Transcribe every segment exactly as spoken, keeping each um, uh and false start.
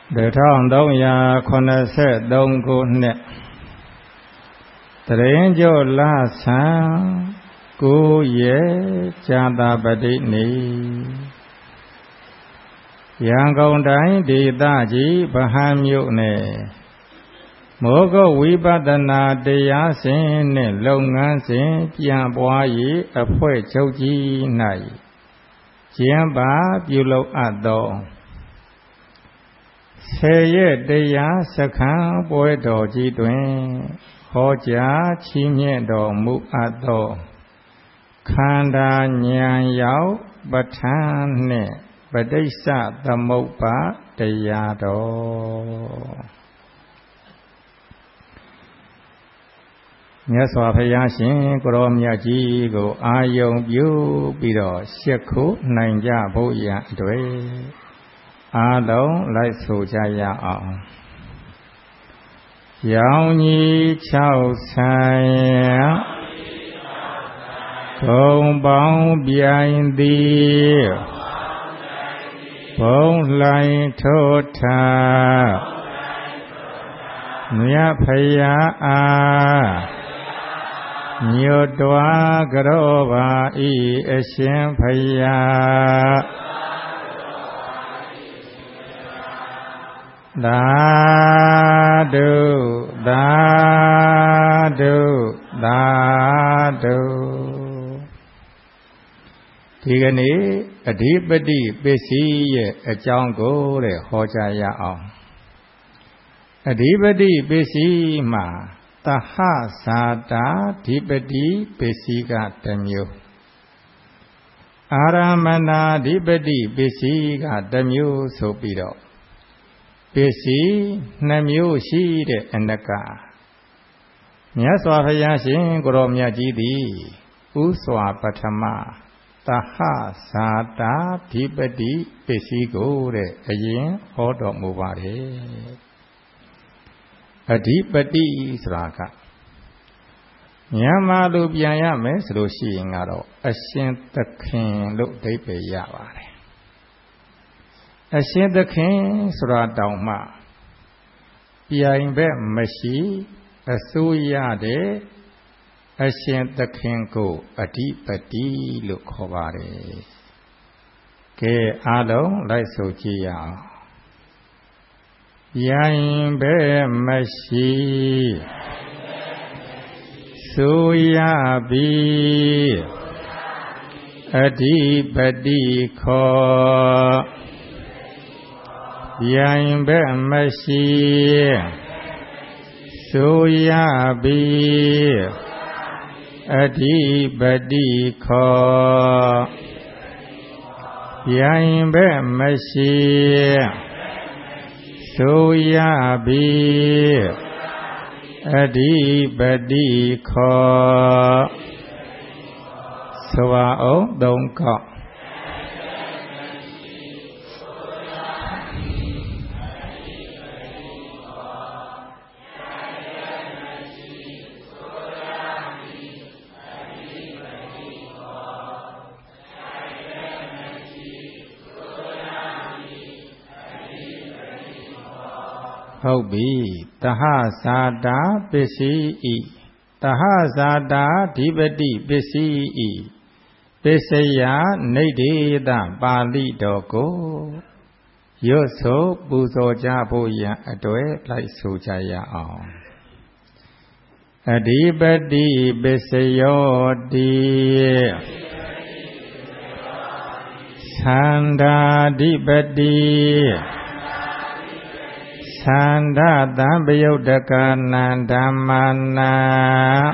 Để thong đông ya con sẽ đông cô nè Tren cho la sang cô ye cha ta bát đi ni Yang công đánh đi ta chỉ bà ham nhụ nè Mỗi có quý bát na đề á sinh nè lâu ngán sinh Chiang bó yi ở phơi châu chi này Chiang bá biểu lâu át đồ Thế ye đề á sắc kháng bói đồ chi tuyên Hó giá chi nhẹ đồ mục át đồ Khán đà nhàn giáo bát thán nè Bát đế sát tâm mục bá đề á đồ Nhớ xóa phải giá xin của rộm nhà chi của ai dùng biểu bị đó siết khúc nành giá bố giá đối Á lông lại sổ cha giá ọng Giáo nhi cháu sai Công bóng biên đi Bóng lại thô thà Nhớ phải giá à Nhiều đoá gỡ bà y ế xuyên phải giá Đá đu, đá đu, đá đu Thì cái này ở đi bất đi bế sĩ ở trong cổ để hỗ trợ giá ông Ở đi bất đi bế sĩ mà Ta ha sa ta đi bất đi bế sĩ gà tâm yêu Aramana đi bất đi bế sĩ gà tâm yêu số bị độ Bế sĩ nằm yêu sĩ để anh cả Nhớ xóa phải giá xin của rộm nhà chí đi Ú xóa bát thama Ta ha sa ta đi bất đi bế sĩ gỗ để ở yên hỗ trợ mù bà thế Ở đi bất đi xóa cả Nhớ mà lưu biên ya mẹ sửa đồ xì ngà đồ Ở xin tất khen lúc đấy bế ya bà thế Ở xin tất khen xóa đồng mà Biên bế mà xí Ở xu ya đế Ở xin tất khen cô Ở đi bất đi lúc khổ bà thế Kê á lông lại sổ chi ya Biên bế mà xí Su ya bi Adi badi kho Yang be ma shi Su ya bi Adi badi kho Yang be ma shi Su ya bi Adi badi kho Swa ống đông cọ Hậu bí ta ha sa đá bế sĩ y Ta ha sa đá đi bất đi bế sĩ y Bế sĩ ya nây đế ta ba lý đồ cô Yô số bù sô cha bù ya Đối lại sô cha ya ong Đi bất đi bế sĩ yô đi San đá đi bất đi Sanda Dhammayodaka Nandamana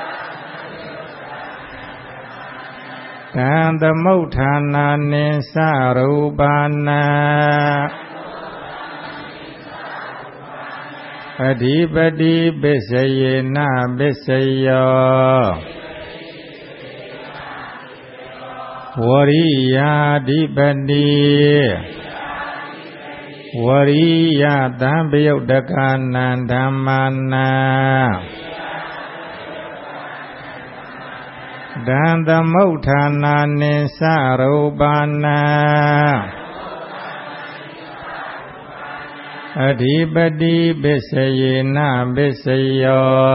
Gandhamuthana Nisarubana Adhipati Bisayena Bisayo Wariya Adhipati Wariya Dhammayodaka Nandamana Gandhamuthana Nisarubana อธิปติปิสเยนะปิสโย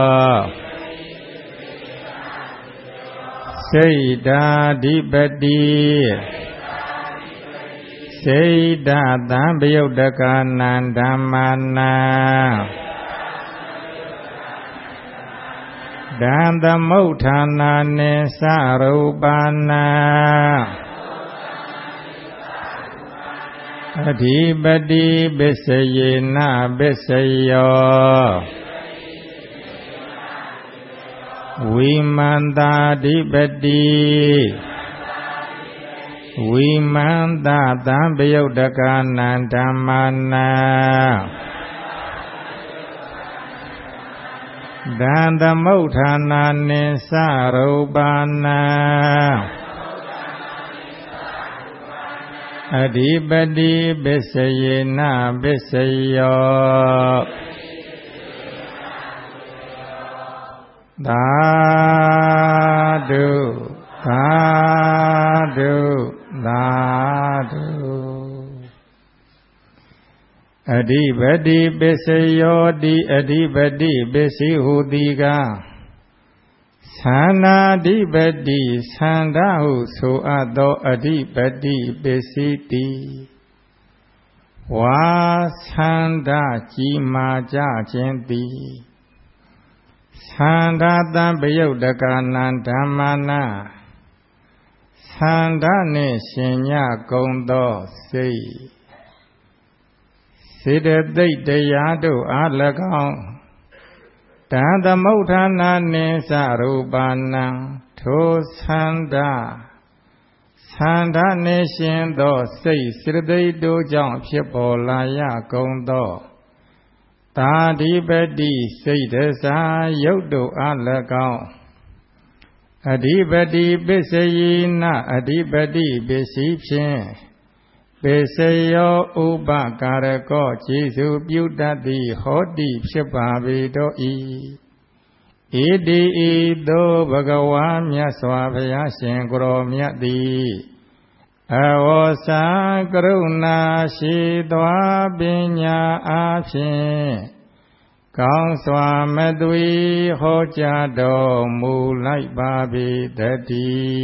စိတ်ဓာဓိပတိစိတ်ဓာသံပယုတ်တကနံဓမ္မနာဒံသမုဋ္ဌာနာနိသရူပနာအဓိပတိပစ္စယေနပစ္စယောဝိမန္တာဓိပတိဝိမန္တသံပယုတ်တကနံဓမ္မနာဒံသမုဋ္ဌာနာနိသရူပနာအဓိပတိပစ္စယေနပစ္စယောသာဓုသာဓုသာဓုအဓိပတိပစ္စယောတိအဓိပတိပစ္စည်းဟူသည်ကသန္တာဓိပတိသန္တာဟုဆိုအပ်သောအဓိပတိပစ္စည်းတိဝါသန္တာကြီးမာကြခြင်းသည်သန္တာတံပယုတ်တကနံဓမ္မနာသန္တာနှင့်ရှင်ညကုန်သောစိတ်စေတသိက်တရားတို့အား၎င်းတံသမုဋ္ဌာနာနိသရူပနာထိုသန္တာသန္တာနှင့်ရှင်သောစိတ်စေတသိက်တို့ကြောင့်ဖြစ်ပေါ်လာရကုန်သောသာဓိပတိစိတ်တစားရုပ်တို့အား၎င်းအဓိပတိပစ္စယေနအဓိပတိပစ္စည်းဖြင့်ပစ္စယောဥပကာရကောကျေစုပြုတတ်သည်ဟောတိဖြစ်ပါပေတော့၏ဣတိဤသို့ဘဂဝါမြတ်စွာဘုရားရှင်ကိုရောမြတ်သည်အဝေါစာကရုဏာရှိသောပညာအားဖြင့်ကောင်းစွာမသွေဟောကြားတော်မူလိုက်ပါပေတည်းသ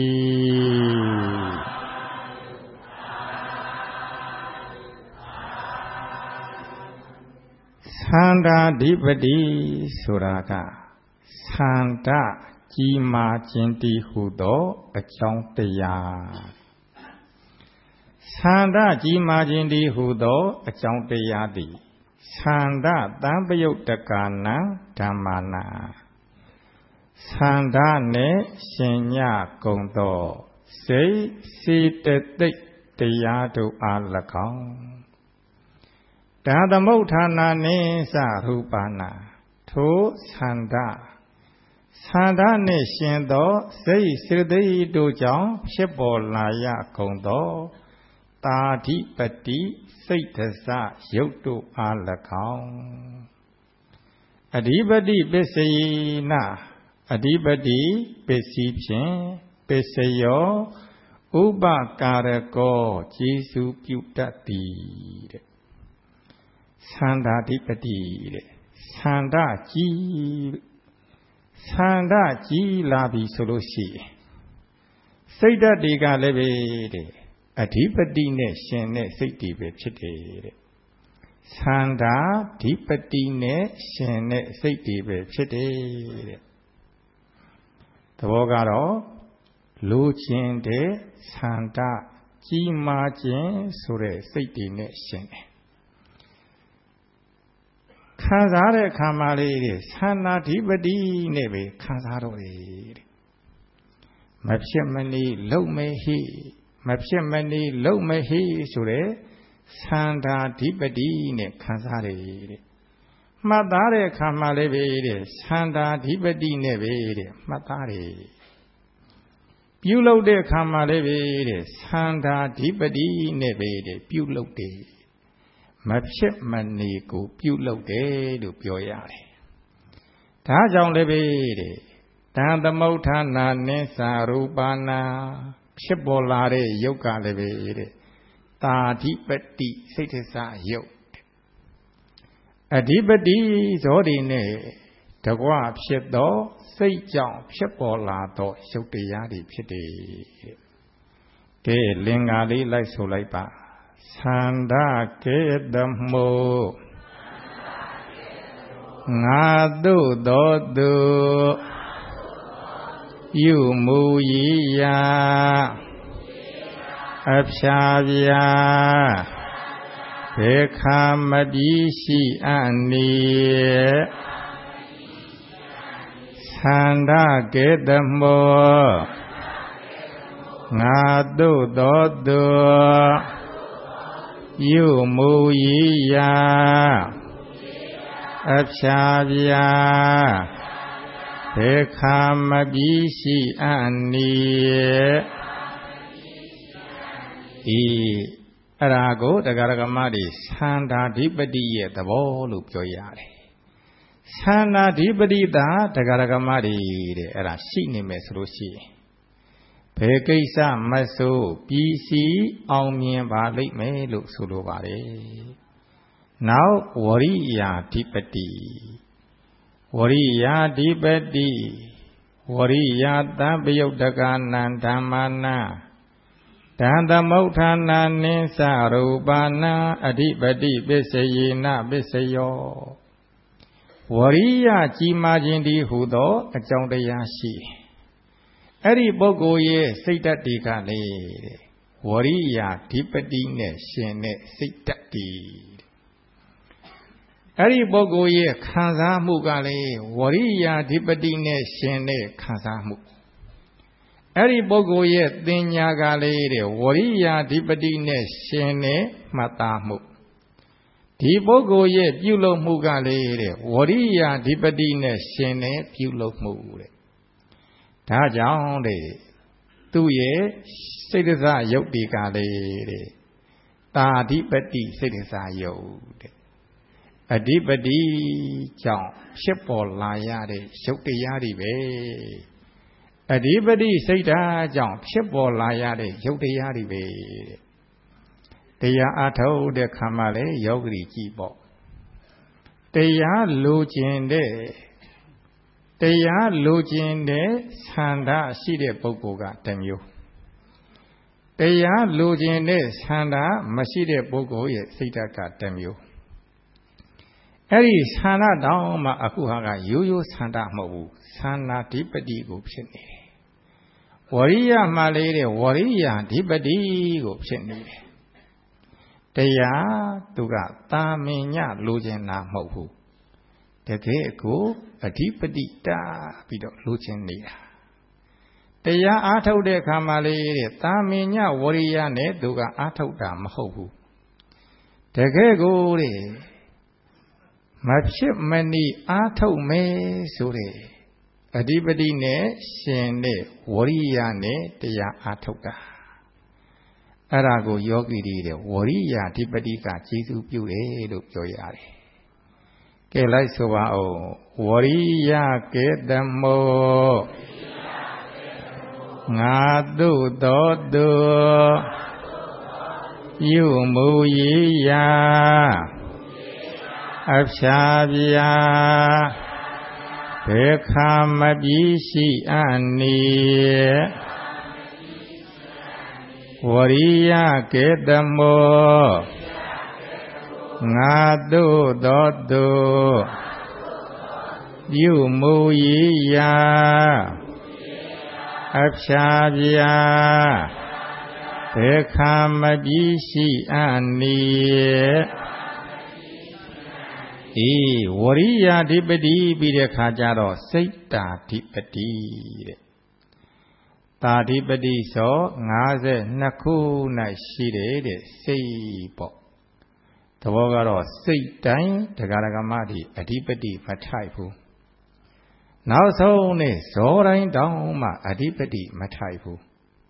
န္တာဓိပတိဆိုတာကသန္တာကြီးမာခြင်းတည်းဟုသောအကြောင်းတရားသန္တာကြီးမာခြင်းတည်းဟုသောအကြောင်းတရားသည်သန္တာတံပယုတ်တကနံဓမ္မနာသန္တာနှင့်ရှင်ညကုန်သောစိတ်စေတသိက်တရားတို့အား၎င်းတံသမုဋ္ဌာနာနိသရူပနာထိုသန္တာသန္တာနှင့်ရှင်သောစိတ်စေတသိက်တို့ကြောင့်ဖြစ်ပေါ်လာရကုန်သောသာဓိပတိစိတ်တစရုပ်တို့အား၎င်းအဓိပတိပစ္စယေနအဓိပတိပစ္စည်းဖြင့်ပစ္စယောဥပကာရကောကျေစုပြုတတ်သည်တဲ့သန္တာဓိပတိတဲ့သန္တာကြီးသန္တာကြီးလာပြီဆိုလို့ရှိရင်စိတ်ဓာတ်တွေကလည်းပဲတဲ့အဓိပတိနဲ့ရှင်တဲ့စိတ်တွေပဲဖြစ်တယ်တဲ့သန္တာဓိပတိနဲ့ရှင်တဲ့စိတ်တွေပဲဖြစ်တယ်တဲ့သဘောကတော့လိုချင်တဲ့သန္တာကြီးမားခြင်းဆိုတဲ့စိတ်တွေနဲ့ရှင်တယ်ခံစားတဲ့ခါမှလေးတဲ့သန္တာဓိပတိနဲ့ပဲခံစားတော့တယ်တဲ့မဖြစ်မနေလုံမဲ့ဟိမဖြစ်မနေလုံမဟိဆိုတဲ့သန္တာဓိပတိနဲ့ခံစားတယ်တဲ့မှတ်သားတဲ့အခါမှလည်းပဲတဲ့သန္တာဓိပတိနဲ့ပဲတဲ့မှတ်သားတယ်ပြုလုပ်တဲ့အခါမှလည်းပဲတဲ့သန္တာဓိပတိနဲ့ပဲတဲ့ပြုလုပ်တယ်မဖြစ်မနေကိုပြုလုပ်တယ်လို့ပြောရတယ်ဒါကြောင့်လည်းပဲတဲ့တံသမုဋ္ဌာနာနိသရူပနာဖြစ်ပေါ်လာတဲ့ယုတ်ကလည်းပဲတဲ့တာဓိပတိစိတ်တစယုတ်အဓိပတိဇောဒီနဲ့တကွဖြစ်သောစိတ်ကြောင့်ဖြစ်ပေါ်လာသောရုပ်တရားတွေဖြစ်တယ်ကဲလင်္ကာလေးလိုက်ဆိုလိုက်ပါသန္တာကေတမောငါတို့သောသူယူမူ၏ယာအဖြာပြာဘေခာမတိရှိအနိသန္တာကေတမောငါတို့သောသူယူမူ၏ယာအဖြာပြာဘေခာမတိရှိအနိဤအရာကိုတရားဓမ္မတွေသန္တာဓိပတိရဲ့သဘောလို့ပြောရတယ်သန္တာဓိပတိသာတရားဓမ္မတွေတဲ့အဲ့ဒါရှိနေမယ်ဆိုလို့ရှိရင်ဘယ်ကိစ္စမဆိုပြီးစီအောင်မြင်ပါလိမ့်မယ်လို့ဆိုလိုပါတယ်နောက်ဝရိယာဓိပတိဝရိယာဓိပတိဝရိယာတံပယုတ်တကနံဓမ္မနာတံသမုဋ္ဌာနာနိသရူပနာအဓိပတိပစ္စယေနပစ္စယောဝရိယကြီးမားခြင်းဒီဟူသောအကြောင်းတရားရှိအဲ့ဒီပုဂ္ဂိုလ်ရဲ့စိတ်ဓာတ်တွေကလေဝရိယဓိပတိနဲ့ရှင်တဲ့စိတ်ဓာတ်တွေအဲ့ဒီပုဂ္ဂိုလ်ရဲ့ခံစားမှုကလေဝရိယဓိပတိနဲ့ရှင်တဲ့ခံစားမှုအဲ့ဒီပုဂ္ဂိုလ်ရဲ့သင်ညာကလေးတဲ့ဝရိယဓိပတိနဲ့ရှင်တဲ့မှတ်သားမှုဒီပုဂ္ဂိုလ်ရဲ့ပြုလုပ်မှုကလေးတဲ့ဝရိယဓိပတိနဲ့ရှင်တဲ့ပြုလုပ်မှုတဲ့ဒါကြောင့်တဲ့သူ့ရဲ့စိတ်ဒသယုတ်ဒီကလေးတဲ့တာဓိပတိစိတ်ဒသယုတ်တဲ့အဓိပတိကြောင့်ဖြစ်ပေါ်လာရတဲ့ရုပ်တရားတွေပဲအဓိပတိစိတ်ဓာတ်ကြောင့်ဖြစ်ပေါ်လာရတဲ့ရုပ်တရားတွေပဲတရားအထုတ်တဲ့ခါမှလည်းယောဂီကြည့်ပေါ့တရားလိုချင်တဲ့တရားလိုချင်တဲ့ဆန္ဒရှိတဲ့ပုဂ္ဂိုလ်ကတစ်မျိုးတရားလိုချင်တဲ့ဆန္ဒမရှိတဲ့ပုဂ္ဂိုလ်ရဲ့စိတ်ဓာတ်ကတစ်မျိုးအဲ့ဒီဆန္ဒတောင်မှအခုဟာကရိုးရိုးဆန္ဒမဟုတ်ဘူးဆန္ဒဓိပတိကိုဖြစ်နေတယ်ဝရိယမှလေးတဲ့ဝရိယဓိပတိကိုဖြစ်နေတယ်တရားသူကတာမင်ညလိုချင်တာမဟုတ်ဘူးတကယ်ကိုအဓိပတိတာပြီးတော့လိုချင်နေတာတရားအားထုတ်တဲ့အခါမှလေးတဲ့တာမင်ညဝရိယနဲ့သူကအားထုတ်တာမဟုတ်ဘူးတကယ်ကိုတဲ့မဖြစ်မနေအားထုတ်မယ်ဆိုတဲ့အဓိပတိနဲ့ရှင်တဲ့ဝရိယနဲ့တရားအားထုတ်တာအဲ့ဒါကိုယောဂီတွေတဲ့ဝရိယအဓိပတိကကျေစုပြုတယ်လို့ပြောရတယ်ကဲလိုက်ဆိုပါဦးဝရိယကေတမောငါတို့သောသူယူမူ၏ယာအဖြာပြာဘေခာမတိရှိအနိဝရိယကေတမောငါတို့သောသူပြုမူ၏ယာအဖြာပြာဘေခာမတိရှိအနိဤဝရိယဓိပတိပြီးတဲ့ခါကျတော့စိတ်တာဓိပတိတဲ့တာဓိပတိဆို၅၂ခု၌ရှိတယ်တဲ့စိတ်ပေါ့သဘောကတော့စိတ်တိုင်းတရားဓမ္မတွေအဓိပတိမထိုက်ဘူးနောက်ဆုံးနဲ့ဇောတိုင်းတောင်မှအဓိပတိမထိုက်ဘူး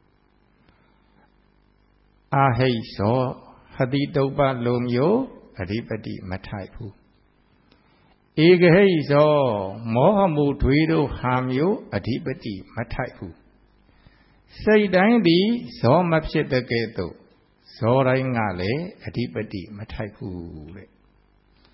အာဟိတ်ဇောဟတိတုပ္ပလိုမျိုးအဓိပတိမထိုက်ဘူးဧကဟိတ်ဇောမောဟမှုတွေတို့ဟာမျိုးအဓိပတိမထိုက်ဘူးစိတ်တိုင်းသည်ဇောမဖြစ်တဲ့ကဲ့သို့ဇောတိုင်းကလည်းအဓိပတိမထိုက်ဘူးတဲ့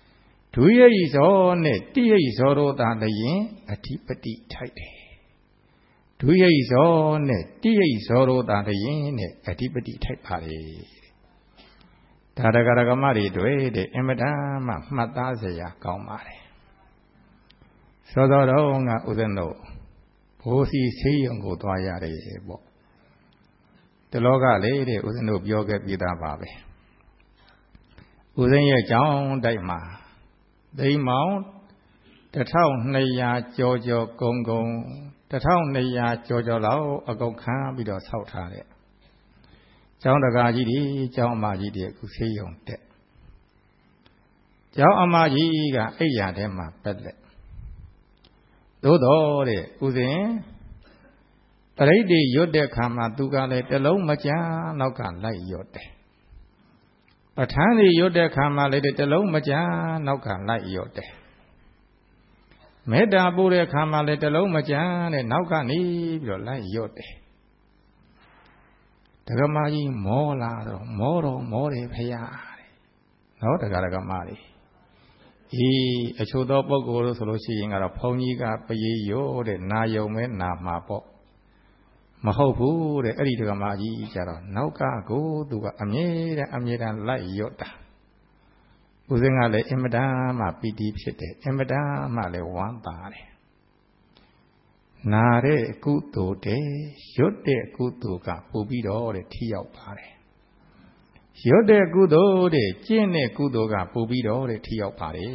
ဒုရိယဇောနဲ့တိရိဇောတို့သာလျင်အဓိပတိထိုက်တယ်ဒုရိယဇောနဲ့တိရိဇောတို့သာလျင်နဲ့အဓိပတိထိုက်ပါလေဒါတကရကမတွေတွေ့တဲ့အင်မတန်မှမှတ်သားစရာကောင်းပါတယ်သောတော်တော်ကဥဒ္ဒနုဘိုးစီဆေးရုံကိုသွားရတယ်ပေါ့ဒီလောကလေးတဲ့ဥဒ္ဒနုပြောခဲ့ပြီးသားပါပဲဥစဉ်ရဲ့ကြောင်းတိုက်မှာသိမ်းမောင်တထောင်နှစ်ရာကျော်ကျော်ကုံကုံတထောင်နှစ်ရာကျော်ကျော်လောက်အကုန်ခံပြီးတော့ဆောက်ထားတဲ့ကျောင်းတကာကြီးတွေကျောင်းအမကြီးတွေအခုဆေးရုံတက်ကျောင်းအမကြီးကအိယာထဲမှာပက်လက်သို့တော်တဲ့ဥစဉ်တရိပ်တွေရွတ်တဲ့ခါမှာသူကလည်းတလုံးမကြမ်းနောက်ကလိုက်ရွတ်တယ်ပဋ္ဌာန်းတွေရွတ်တဲ့ခါမှာလည်းတလုံးမကြမ်းနောက်ကလိုက်ရွတ်တယ်မေတ္တာပို့တဲ့ခါမှာလည်းတလုံးမကြမ်းတဲ့နောက်ကနေပြီးတော့လိုက်ရွတ်တယ်ဒကမကြီးမောလာတော့မောတော့မောတယ်ဖရာတဲ့နော်ဒကာဒကမတွေအေးအချို့သောပုဂ္ဂိုလ်လို့ဆိုလို့ရှိရင်ကတော့ဘုန်းကြီးကပရိယောတဲ့နာယုံမဲနာမှာပေါ့မဟုတ်ဘူးတဲ့အဲ့ဒီဒကမကြီးကျတော့နောက်ကကိုသူကအမြဲတမ်းအမြဲတမ်းလိုက်ရွတ်တာဦးစင်းကလည်းအင်မတန်မှပီတိဖြစ်တယ်အင်မတန်မှလည်းဝမ်းသာတယ်နာတဲ့ကုသိုလ်တဲ့ရွတ်တဲ့ကုသိုလ်ကပို့ပြီးတော့တဲ့ထိရောက်ပါတယ်ရွတ်တဲ့ကုသိုလ်တဲ့ကျင့်တဲ့ကုသိုလ်ကပို့ပြီးတော့တဲ့ထိရောက်ပါတယ်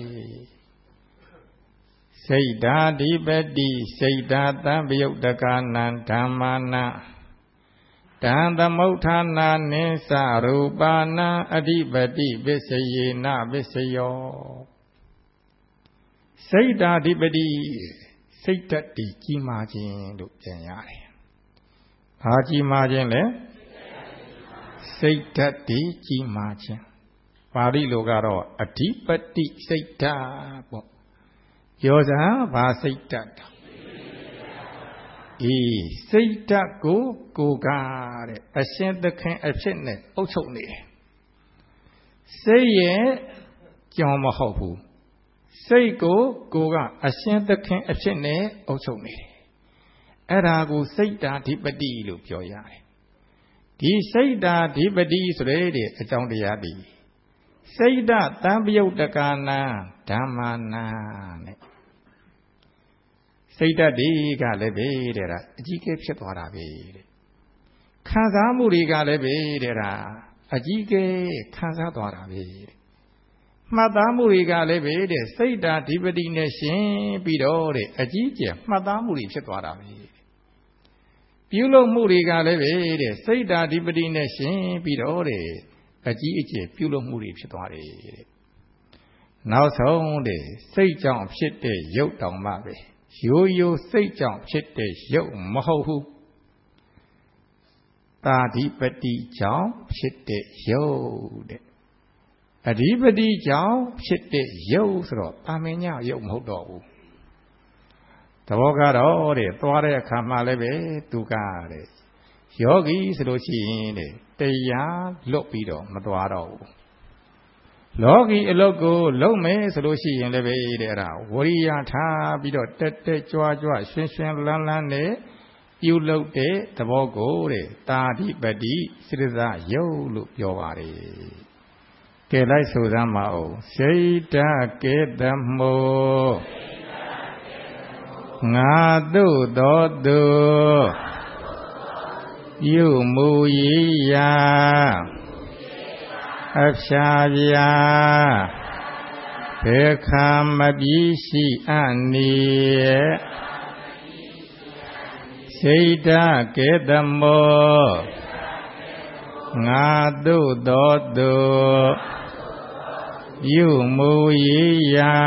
စိတ်ဓာတိပတိစိတ်ဓာတံပယုတ်တကနံဓမ္မာနာတံသမုဋ္ဌာနာနိသရူပနာအဓိပတိပစ္စယေနပစ္စယောစိတ်ဓာတိပတိစိတ်ဓာတ်တည်ကြီးမားခြင်းလို့ပြန်ရတယ်။ဘာကြီးမားခြင်းလဲစိတ်ဓာတ်တည်ကြီးမားခြင်းပါဠိလိုကတော့အဓိပတိစိတ်ဓာတ်ပေါ့ပြောစမ်းဘာစိတ်ဓာတ်အေးစိတ်ဓာတ်ကိုကိုယ်ကားတဲ့အရှင်သခင်အဖြစ်နဲ့အုပ်ချုပ်နေတယ်စိတ်ရဲ့ကြောင်မဟုတ်ဘူးစိတ်ကိုကိုယ်ကအရှင်သခင်အဖြစ်နဲ့အုပ်ချုပ်နေတယ်အဲ့ဒါကိုစိတ်ဓာဓိပတိလို့ပြောရတယ်ဒီစိတ်ဓာဓိပတိဆိုတဲ့အကြောင်းတရားဒီစိတ်ဓာတံပယုတ်တကနာဓမ္မာနာနဲ့စိတ်ဓာတ်တွေကလည်းပဲတဲ့ဒါအကြီးကဲဖြစ်သွားတာပဲတဲ့ခံစားမှုတွေကလည်းပဲတဲ့ဒါအကြီးကဲခံစားသွားတာပဲတဲ့မှတ်သားမှုတွေကလည်းပဲတဲ့စိတ်ဓာတ်ဓိပတိနဲ့ရှင်ပြီးတော့တဲ့အကြီးကျယ်မှတ်သားမှုတွေဖြစ်သွားတာပဲပြုလုပ်မှုတွေကလည်းပဲတဲ့စိတ်ဓာတ်ဓိပတိနဲ့ရှင်ပြီးတော့တဲ့အကြီးအကျယ်ပြုလုပ်မှုတွေဖြစ်သွားတယ်တဲ့နောက်ဆုံးတဲ့စိတ်ကြောင့်ဖြစ်တဲ့ရုပ်တောင်မှပဲရိုးရိုးစိတ်ကြောင့်ဖြစ်တဲ့ရုပ်မဟုတ်ဘူးတာဓိပတိကြောင့်ဖြစ်တဲ့ရုပ်တဲ့အဓိပတိကြောင့်ဖြစ်တဲ့ရုပ်ဆိုတော့တာမင်ညရုပ်မဟုတ်တော့ဘူးသဘောကတော့တဲ့သွားတဲ့အခါမှလည်းပဲသူကတဲ့ယောဂီဆိုလို့ရှိရင်တဲ့တရားလွတ်ပြီးတော့မသွားတော့ဘူးလောကီအလုတ်ကိုလုံးမယ်ဆိုလို့ရှိရင်လည်းပဲတဲ့အဲ့ဒါဝရိယထားပြီးတော့တက်တက်ကြွားကြွားရွှင်ရွှင်လန်းလန်းနဲ့ပြုလုပ်တဲ့သဘောကိုတဲ့တာဓိပတိစိတ္တယုတ်လို့ပြောပါတယ်ကဲလိုက်ဆိုစမ်းပါဦးစိတ်တကေတမောငါတို့တော်သူပြုမူရာအဖြာပြာဘေခာမပြီးရှိအနိစိတ်တကေတမောငါတို့တော်သူပြုမူရာ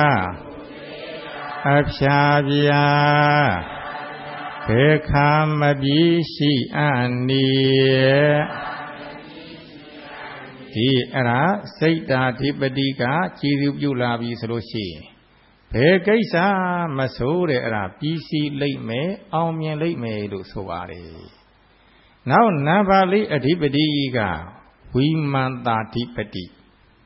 အဖြာပြာဘေခာမပြီးရှိအနိဒီအဲ့ဒါစိတ်ဓာဓိပတိကကြည်သူပြုလာပြီဆိုလို့ရှိရင်ဘယ်ကိစ္စမဆိုးတဲ့အဲ့ဒါပြီးစီလိမ့်မယ်အောင်မြင်လိမ့်မယ်လို့ဆိုပါတယ်နောက်နံပါတ်လေးအဓိပတိကဝိမန္တာဓိပတိ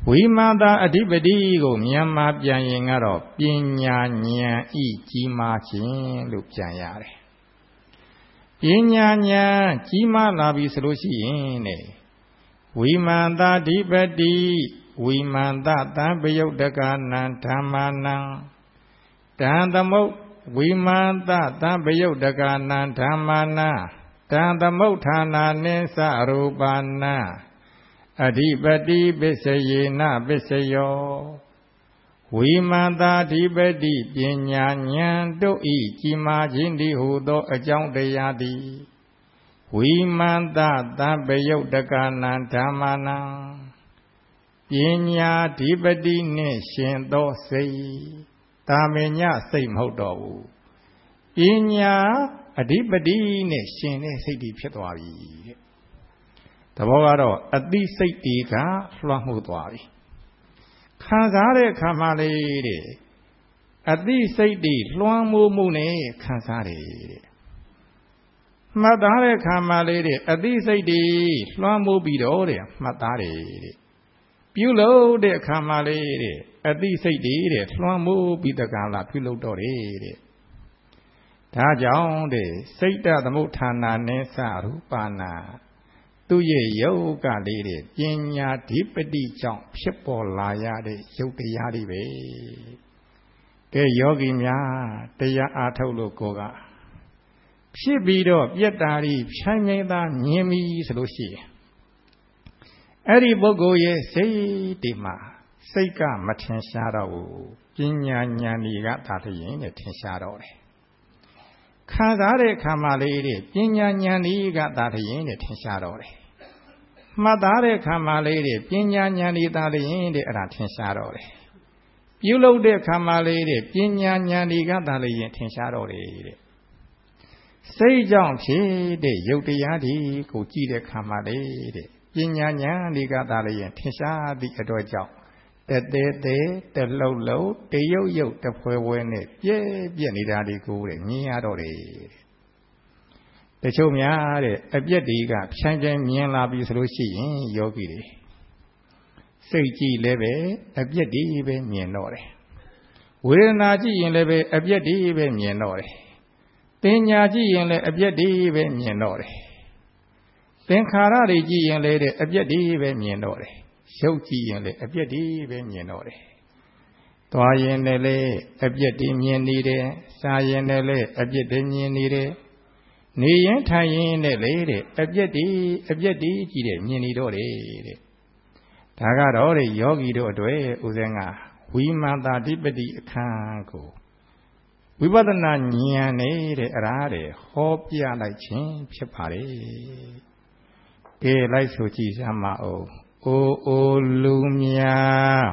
ဝိမာန်သာအဓိပတိကိုမြန်မာပြန်ရင်ကတော့ပညာဉာဏ်ဤကြီးမားခြင်းလို့ပြန်ရတယ်ပညာဉာဏ်ကြီးမားလာပြီဆိုလို့ရှိရင်တဲ့ဝိမာန်သာအဓိပတိဝိမာန်သတံပယုတ်တကနံဓမ္မာနံတံသမုတ်ဝိမာန်သတံပယုတ်တကနံဓမ္မာနံတံသမုဋ္ဌာနာနိသရူပနာအဓိပတိပစ္စယေနပစ္စယောဝိမာန်သာအဓိပတိပညာဉာဏ်တို့ဤကြီးမားခြင်းတည်းဟူသောအကြောင်းတရားသည်ဝိမာန်သတံပယုတ်တကနံဓမ္မာနံပညာဓိပတိနှင့်ရှင်သောစိတ်တာမညစိတ်မဟုတ်တော့ဘူးပညာအဓိပတိနဲ့ရှင်တဲ့စိတ်တည်ဖြစ်သွားပြီတဲ့သဘောကတော့အသိစိတ်တွေကလွှမ်းမှုသွားပြီခံစားတဲ့အခါမှလေးတဲ့အသိစိတ်တွေလွှမ်းမိုးမှုနဲ့ခံစားတယ်တဲ့မှတ်သားတဲ့အခါမှလေးတဲ့အသိစိတ်တွေလွှမ်းမိုးပြီးတော့တဲ့မှတ်သားတယ်တဲ့ပြုလုပ်တဲ့အခါမှလေးတဲ့အသိစိတ်တွေတဲ့လွှမ်းမိုးပြီးတကလားပြုလုပ်တော့တယ်တဲ့ဒါကြောင့်တဲ့စိတ်တသမုဋ္ဌာနာနိသရူပနာသူရဲ့ယုတ်ကလေးတဲ့ပညာဓိပတိကြောင့်ဖြစ်ပေါ်လာရတဲ့ယုတ်တရားတွေပဲကဲယောဂီများတရားအားထုတ်လို့ကိုကဖြစ်ပြီးတော့ပြက်တာတွေဖြိုင်းမြိုင်းသားမြင်ပြီဆိုလို့ရှိရင်အဲ့ဒီပုဂ္ဂိုလ်ရဲ့စိတ်တွေမှာစိတ်ကမထင်ရှားတော့ဘူးပညာဉာဏ်တွေကသာလျှင်နဲ့ထင်ရှားတော့တယ်ခံစားတဲ့အခါမှလေးတဲ့ပညာဉာဏ်တွေကသာလျှင်နဲ့ထင်ရှားတော့တယ်မှတ်သားတဲ့အခါမှလေးတဲ့ပညာဉာဏ်တွေသာလျှင်တဲ့အဲ့ဒါထင်ရှားတော့တယ်ပြုလုပ်တဲ့အခါမှလေးတဲ့ပညာဉာဏ်တွေကသာလျှင်ထင်ရှားတော့တယ်တဲ့စိတ်ကြောင့်ဖြစ်တဲ့ယုတ်တရားတွေကိုကြည့်တဲ့အခါမှလေးတဲ့ပညာဉာဏ်တွေကသာလျှင်ထင်ရှားသည့်အတွက်ကြောင့်တသေးသေးတလှုပ်လှုပ်တရုပ်ရုပ်တဖွဲဖွဲနဲ့ပြဲပြက်နေတာတွေကိုတဲ့မြင်ရတော့တယ်တချို့များတဲ့အပြက်တွေကဖြန်းဖြန်းမြင်လာပြီဆိုလို့ရှိရင်ယောဂီတွေစိတ်ကြည့်လည်းပဲအပြက်တွေပဲမြင်တော့တယ်ဝေဒနာကြည့်ရင်လည်းပဲအပြက်တွေပဲမြင်တော့တယ်ပညာကြည့်ရင်လည်းအပြက်တွေပဲမြင်တော့တယ်သင်္ခါရတွေကြည့်ရင်လည်းတဲ့အပြက်တွေပဲမြင်တော့တယ်ရုပ်ကြည့်ရင်လည်းအပြက်တွေပဲမြင်တော့တယ်သွားရင်လည်းအပြက်တွေမြင်နေတယ်စားရင်လည်းအပြက်တွေမြင်နေတယ်နေရင်ထိုင်ရင်လည်းတဲ့အပြက်တွေအပြက်တွေကြည့်တယ်မြင်နေတော့တယ်တဲ့ဒါကတော့တဲ့ယောဂီတို့အတွက်ဥစဉ်ကဝိမာန်တာဓိပတိအခန်းကိုဝိပဿနာဉာဏ်နဲ့တဲ့အရာတဲ့ဟောပြလိုက်ခြင်းဖြစ်ပါတယ်ကဲလိုက်ဆိုကြည့်စမ်းပါဦးအိုအိုလူများ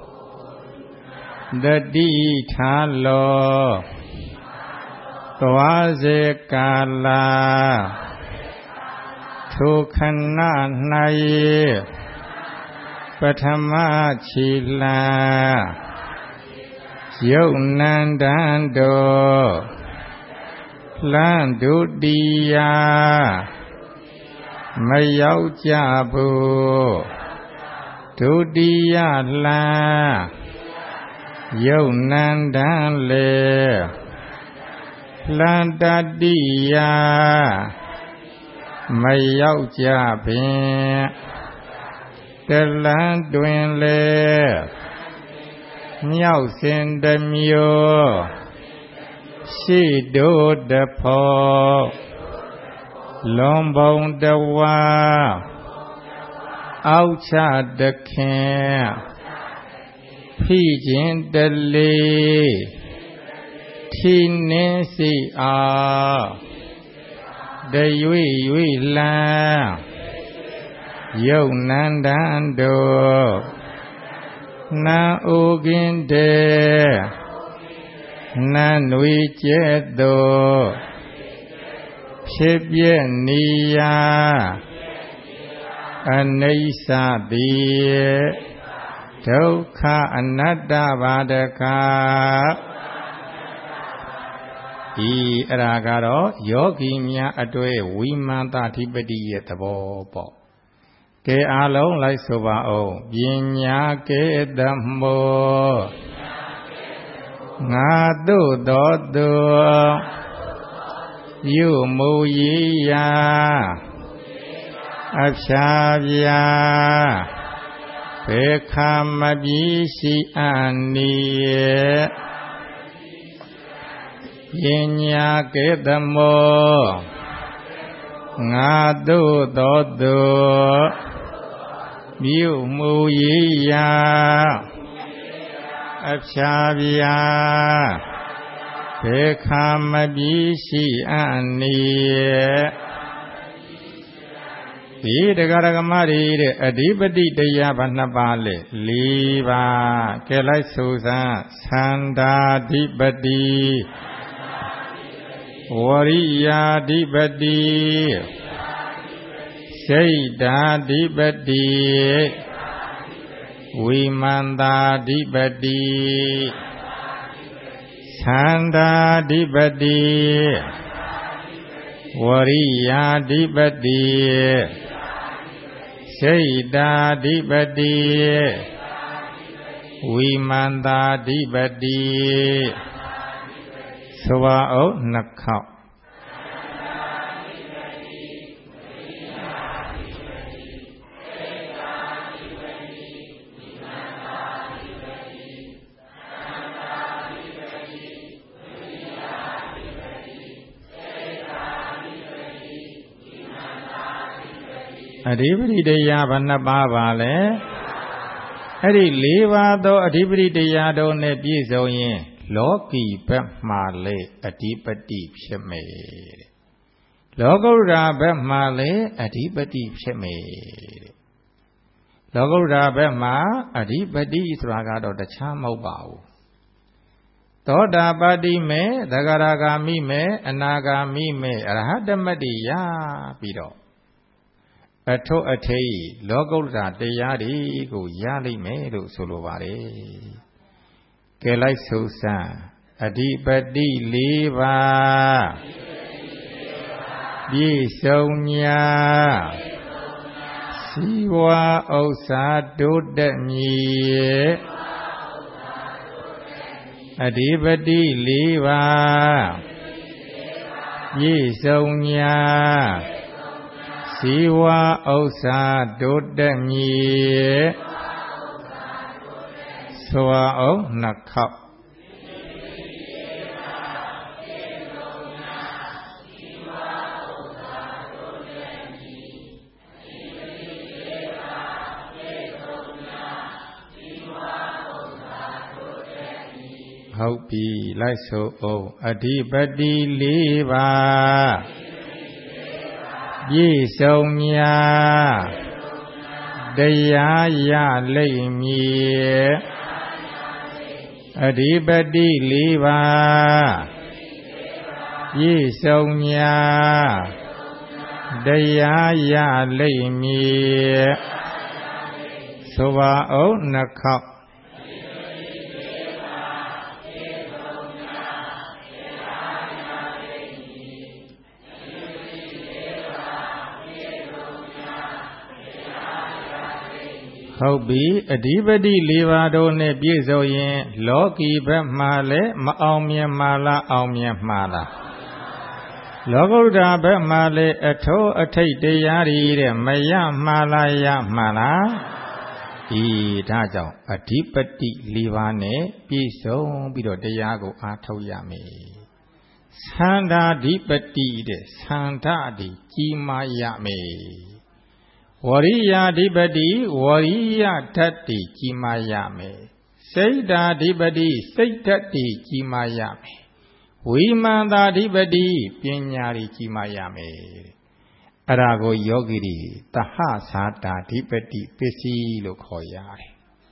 တတိထားလောသွားစေကာလထိုခဏ၌ပထမခြေလံယုတ်နန္တံတောလန္ဒုတိယမရောက်ကြဘူးဒုတိယလံယုတ်နန္တံလေလန္တတိယမရောက်ကြဖြင့်တလန်းတွင်လေမြောက်စင်တမျိုးရှိတို့တဖောလွန်ဘုံတဝါအောက်ချတခင်ဖိခြင်းတလေးထိနှင်းစီအားတရွေရွေလန်းယုတ်နန္တံတို့နံဥကင်းတဲ့နံနွေကျဲ့တို့ဖြစ်ပြည့်နေရာအနိစ္စတိဒုက္ခအနတ္တဘာဒကဤအရာကတော့ယောဂီများအတွေ့ဝိမာန်တာဓိပတိရဲ့သဘောပေါ့ကေအားလုံးလိုက်ဆိုပါအောင်ပညာကေတမောငါတို့တော်သူယူမူရိယာအဖြာပြာဘေခမပိရှိအနိယပညာကေတမောငါတို့တော်သူမြုမူရိယာအဖြာပြာဘေခမပိရှိအနိယဒီတရားဓမ္မတွေတဲ့အဓိပတိတရားဘာနှစ်ပါးလဲလေးပါးကဲလိုက်ဆိုစမ်းသန္တာဓိပတိဝရိယာဓိပတိစိတ်ဓာဓိပတိဝိမန္တာဓိပတိသန္တာဓိပတိဝရိယာဓိပတိစိတ်ဓာဓိပတိဝိမန္တာဓိပတိဆိုပါဦးနှစ်ခေါက်အဓိပတိတရားဘာနှစ်ပါးပါလဲအဲ့ဒီလေးပါးသောအဓိပတိတရားတို့နဲ့ပြည့်စုံရင်လောကီဘက်မှလေအဓိပတိဖြစ်မယ်တဲ့လောကုတ္တရာဘက်မှလေအဓိပတိဖြစ်မယ်တဲ့လောကုတ္တရာဘက်မှအဓိပတိဆိုတာကတော့တခြားမဟုတ်ပါဘူးသောတာပတ္တိမေသဂရဂါမိမေအနာဂါမိမေအရဟတမတ္တိယပြီးတော့အထုအထိတ်လောကုတ္တရာတရားတွေကိုရလိမ့်မယ်လို့ဆိုလိုပါတယ်။ကဲလိုက်ဆိုစမ်းအဓိပတိလေးပါးပြည့်စုံညာစီဝါဥစ္စာတိုးတက်မည်အဓိပတိလေးပါးပြည့်စုံညာစီဝါဥစ္စာတိုးတက်မည်ဆိုအောင်နှစ်ခေါက်ဟုတ်ပြီလိုက်ဆိုအောင်အဓိပတိလေးပါးပြည့်စုံညာတရားရလိမ့်မည်အဓိပတိလေးပါးပြည့်စုံညာတရားရလိမ့်မည်ဆိုပါအောင်နှစ်ခေါက်ဟုတ်ပြီအဓိပတိလေးပါးတို့နဲ့ပြည့်စုံရင်လောကီဘက်မှာလည်းမအောင်မြင်မှာလားအောင်မြင်မှာလားလောကုတ္တရာဘက်မှာလည်းအထောအထိတ်တရားတွေတဲ့မရမှာလားရမှာလားဒီဒါကြောင့်အဓိပတိလေးပါးနဲ့ပြည့်စုံပြီးတော့တရားကိုအားထုတ်ရမယ်သန္တာဓိပတိတဲ့သန္တာဒီကြီးမားရမယ်ဝရိယာဓိပတိဝရိယဓာတ်တိကြီးမားရမယ်စိတ်ဓာဓိပတိစိတ်ဓာတ်တိကြီးမားရမယ်ဝိမာန်တာဓိပတိပညာတွေကြီးမားရမယ်အဲ့ဒါကိုယောဂီတွေတဟဇာတာဓိပတိပစ္စည်းလို့ခေါ်ရတယ်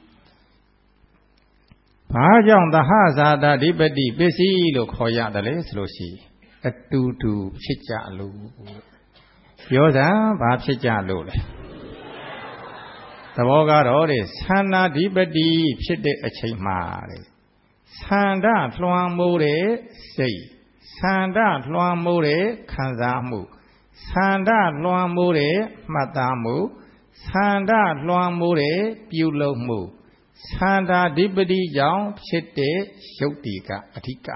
ဘာကြောင့်တဟဇာတာဓိပတိပစ္စည်းလို့ခေါ်ရတယ်လဲဆိုလို့ရှိရင်အတူတူဖြစ်ကြလို့ပြောတာဘာဖြစ်ကြလို့လဲသဘောကတော့တဲ့သန္တာဓိပတိဖြစ်တဲ့အချိန်မှာတဲ့သန္တာလွှမ်းမိုးတဲ့စိတ်သန္တာလွှမ်းမိုးတဲ့ခံစားမှုသန္တာလွှမ်းမိုးတဲ့မှတ်သားမှုသန္တာလွှမ်းမိုးတဲ့ပြုလုပ်မှုသန္တာဓိပတိကြောင့်ဖြစ်တဲ့ယုတ်တိကအဓိက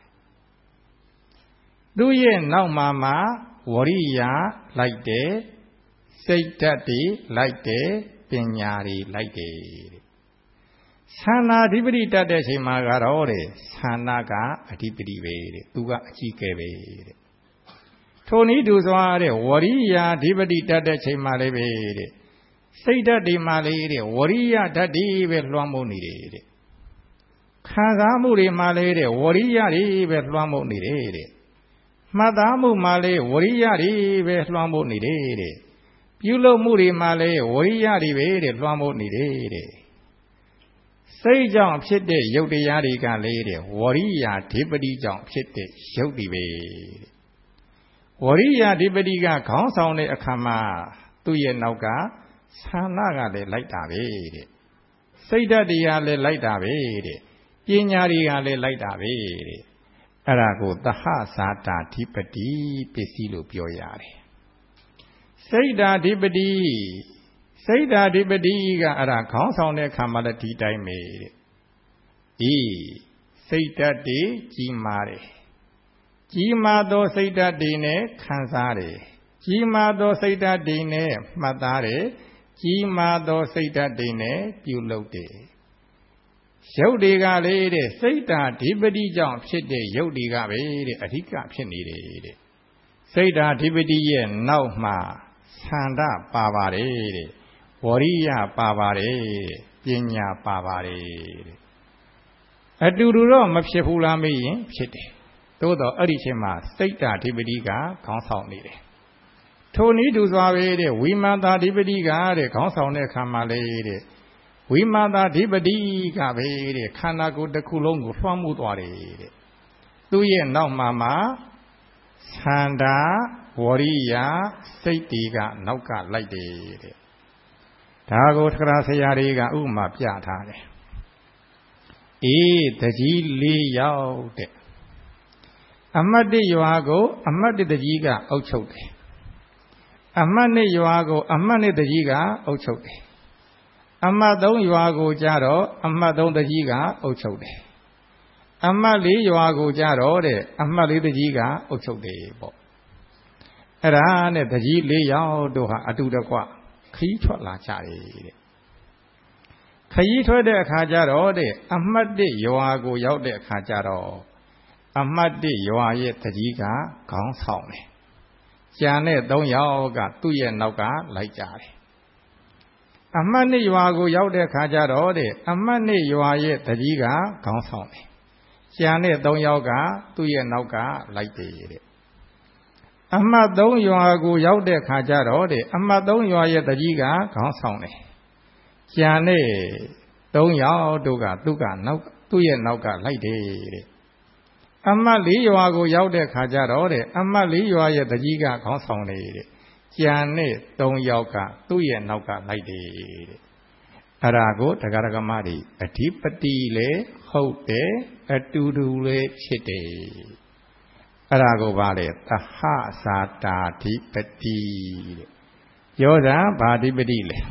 သူရဲ့နောက်မှာမှဝရိယလိုက်တယ်စိတ်ဓာတ်တွေလိုက်တယ်ပညာတွေလိုက်တယ်သန္တာဓိပတိတတ်တဲ့အချိန်မှာကတော့တဲ့သန္တာကအဓိပတိပဲတဲ့သူကအကြီးကဲပဲတဲ့ထိုနည်းတူစွာတဲ့ဝရိယဓိပတိတတ်တဲ့အချိန်မှာလည်းပဲတဲ့စိတ်ဓာတ်တွေမှာလေးတဲ့ဝရိယဓာတ်တွေပဲလွှမ်းမိုးနေတယ်တဲ့ခံစားမှုတွေမှာလေးတဲ့ဝရိယတွေပဲလွှမ်းမိုးနေတယ်တဲ့မှတ်သားမှုမှာလေးဝရိယတွေပဲလွှမ်းမိုးနေတယ်တဲ့ပြုလုပ်မှုတွေမှာလေးဝရိယတွေပဲတဲ့လွှမ်းမိုးနေတယ်တဲ့စိတ်ကြောင့်ဖြစ်တဲ့ယုတ်တရားတွေကလေးတဲ့ဝရိယဓိပတိကြောင့်ဖြစ်တဲ့ယုတ်တွေပဲတဲ့ဝရိယဓိပတိကခေါင်းဆောင်တဲ့အခါမှာသူ့ရဲ့နောက်ကသန္တာကလည်းလိုက်တာပဲတဲ့စိတ်ဓာတ်တွေကလည်းလိုက်တာပဲတဲ့ပညာတွေကလည်းလိုက်တာပဲတဲ့အဲ့ဒါကိုသဟဇာတာဓိပတိပစ္စည်းလို့ပြောရတယ်စိတ်ဓာဓိပတိစိတ်ဓာဓိပတိကအဲ့ဒါခေါင်းဆောင်တဲ့အခါမှာလည်းဒီတိုင်းပဲတဲ့ဤစိတ်ဓာတ်တွေကြီးမားတယ်ကြီးမားသောစိတ်ဓာတ်တွေနဲ့ခံစားတယ်ကြီးမားသောစိတ်ဓာတ်တွေနဲ့မှတ်သားတယ်ကြီးမားသောစိတ်ဓာတ်တွေနဲ့ပြုလုပ်တယ်ရုပ်တွေကလေတဲ့စိတ်ဓာဓိပတိကြောင့်ဖြစ်တဲ့ရုပ်တွေကပဲတဲ့အဓိကဖြစ်နေတယ်တဲ့စိတ်ဓာဓိပတိရဲ့နောက်မှာသန္တာပါပါတယ်တဲ့ဝရိယပါပါတယ်ပညာပါပါတယ်တဲ့အတူတူတော့မဖြစ်ဘူးလားမေးရင်ဖြစ်တယ်သို့တော့အဲ့ဒီချိန်မှာစိတ်ဓာဓိပတိကခေါင်းဆောင်နေတယ်ထိုနည်းတူစွာပဲတဲ့ဝိမာန်တာဓိပတိကတဲ့ခေါင်းဆောင်တဲ့အခါမှာလေတဲ့ဝိမာန်တာဓိပတိကပဲတဲ့ခန္ဓာကိုယ်တစ်ခုလုံးကိုလွှမ်းမိုးသွားတယ်တဲ့သူ့ရဲ့နောက်မှာမှာသန္တာဝရိယစိတ်တွေကနောက်ကလိုက်တယ်တဲ့ဒါကိုထကရာဆရာတွေကဥပမာပြထားတယ်အေးတကြီးလေးယောက်တဲ့အမတ်တစ်ရွာကိုအမတ်တစ်တကြီးကအုပ်ချုပ်တယ်အမတ်နှစ်ရွာကိုအမတ်နှစ်တကြီးကအုပ်ချုပ်တယ်အမတ်သုံးရွာကိုကြတော့အမတ်သုံးတကြီးကအုပ်ချုပ်တယ်အမတ်လေးရွာကိုကြတော့တဲ့အမတ်လေးတကြီးကအုပ်ချုပ်တယ်ပေါ့အဲ့ဒါနဲ့တကြီးလေးယောက်တို့ဟာအတူတကွခရီးထွက်လာကြတယ်တဲ့ခရီးထွက်တဲ့အခါကျတော့တဲ့အမတ်တစ်ရွာကိုရောက်တဲ့အခါကျတော့အမတ်တစ်ရွာရဲ့တကြီးကခေါင်းဆောင်တယ်ကျန်တဲ့သုံးယောက်ကသူ့ရဲ့နောက်ကလိုက်ကြတယ်အမတ်နှစ်ရွာကိုရောက်တဲ့အခါကျတော့တဲ့အမတ်နှစ်ရွာရဲ့တကြီးကခေါင်းဆောင်တယ်ကျန်တဲ့သုံးယောက်ကသူ့ရဲ့နောက်ကလိုက်တယ်တဲ့အမတ်သုံးရွာကိုရောက်တဲ့အခါကျတော့တဲ့အမတ်သုံးရွာရဲ့တကြီးကခေါင်းဆောင်တယ်ကျန်တဲ့သုံးယောက်တို့ကသူ့ကနောက်သူ့ရဲ့နောက်ကလိုက်တယ်တဲ့အမတ်လေးရွာကိုရောက်တဲ့ခါကျတော့တဲ့အမတ်လေးရွာရဲ့တကြီးကခေါင်းဆောင်တယ်တဲ့ကျန်တဲ့သုံးယောက်ကသူ့ရဲ့နောက်ကလိုက်တယ်တဲ့အဲ့ဒါကိုတရားဓမ္မတွေအဓိပတိလေဟုတ်တယ်အတူတူလေဖြစ်တယ်အဲ့ဒါကိုပါလေသဟဇာတာဓိပတိတဲ့ပြောတာဗာဓိပတိလေ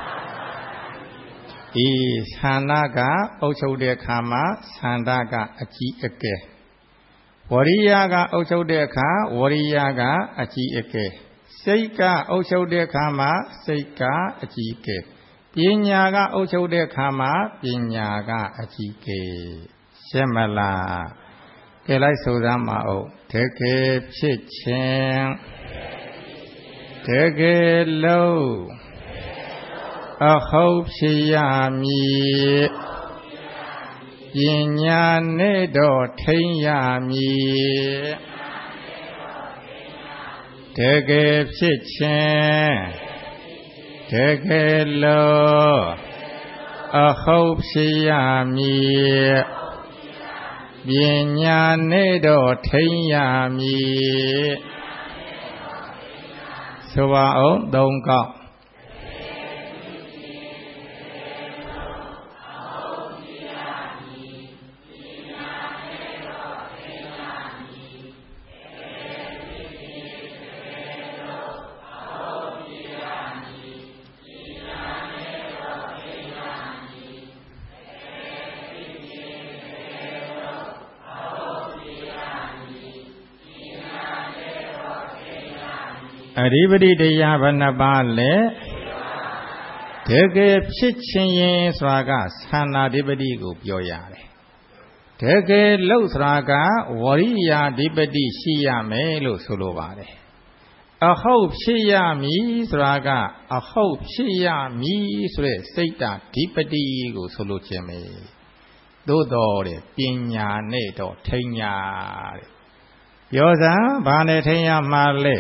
ဤသန္တာကအုပ်ချုပ်တဲ့အခါမှာသန္တာကအကြီးအကဲဝရိယကအုပ်ချုပ်တဲ့အခါဝရိယကအကြီးအကဲစိတ်ကအုပ်ချုပ်တဲ့အခါမှာစိတ်ကအကြီးအကဲပညာကအုပ်ချုပ်တဲ့အခါမှာပညာကအကြီးအကဲရှင်းမလားကဲလိုက်ဆိုစမ်းမအောင်တကယ်ဖြစ်ခြင်းတကယ်လို့အဟုတ်ဖြစ်ရမည်ပညာနဲ့တော့ထိန်ရမည်တကယ်ဖြစ်ခြင်းတကယ်လို့အဟုတ်ဖြစ်ရမည်ပညာနဲ့တော့ထိန်ရမည်ဆိုပါအောင်သုံးကောက်အဓိပတိတရားဘယ်နှပါးလဲတကယ်ဖြစ်ခြင်းရင်ဆိုတာကသန္တာဓိပတိကိုပြောရတယ်တကယ်လို့ဆိုတာကဝရိယာဓိပတိရှိရမယ်လို့ဆိုလိုပါတယ်အဟုတ်ဖြစ်ရမည်ဆိုတာကအဟုတ်ဖြစ်ရမည်ဆိုတဲ့စိတ်ဓာတ်ဓိပတိကိုဆိုလိုခြင်းပဲသို့တော်တဲ့ပညာနဲ့တော့ထိန်ညာတဲ့ပြောစမ်းဘာနဲ့ထိန်ရမှာလဲ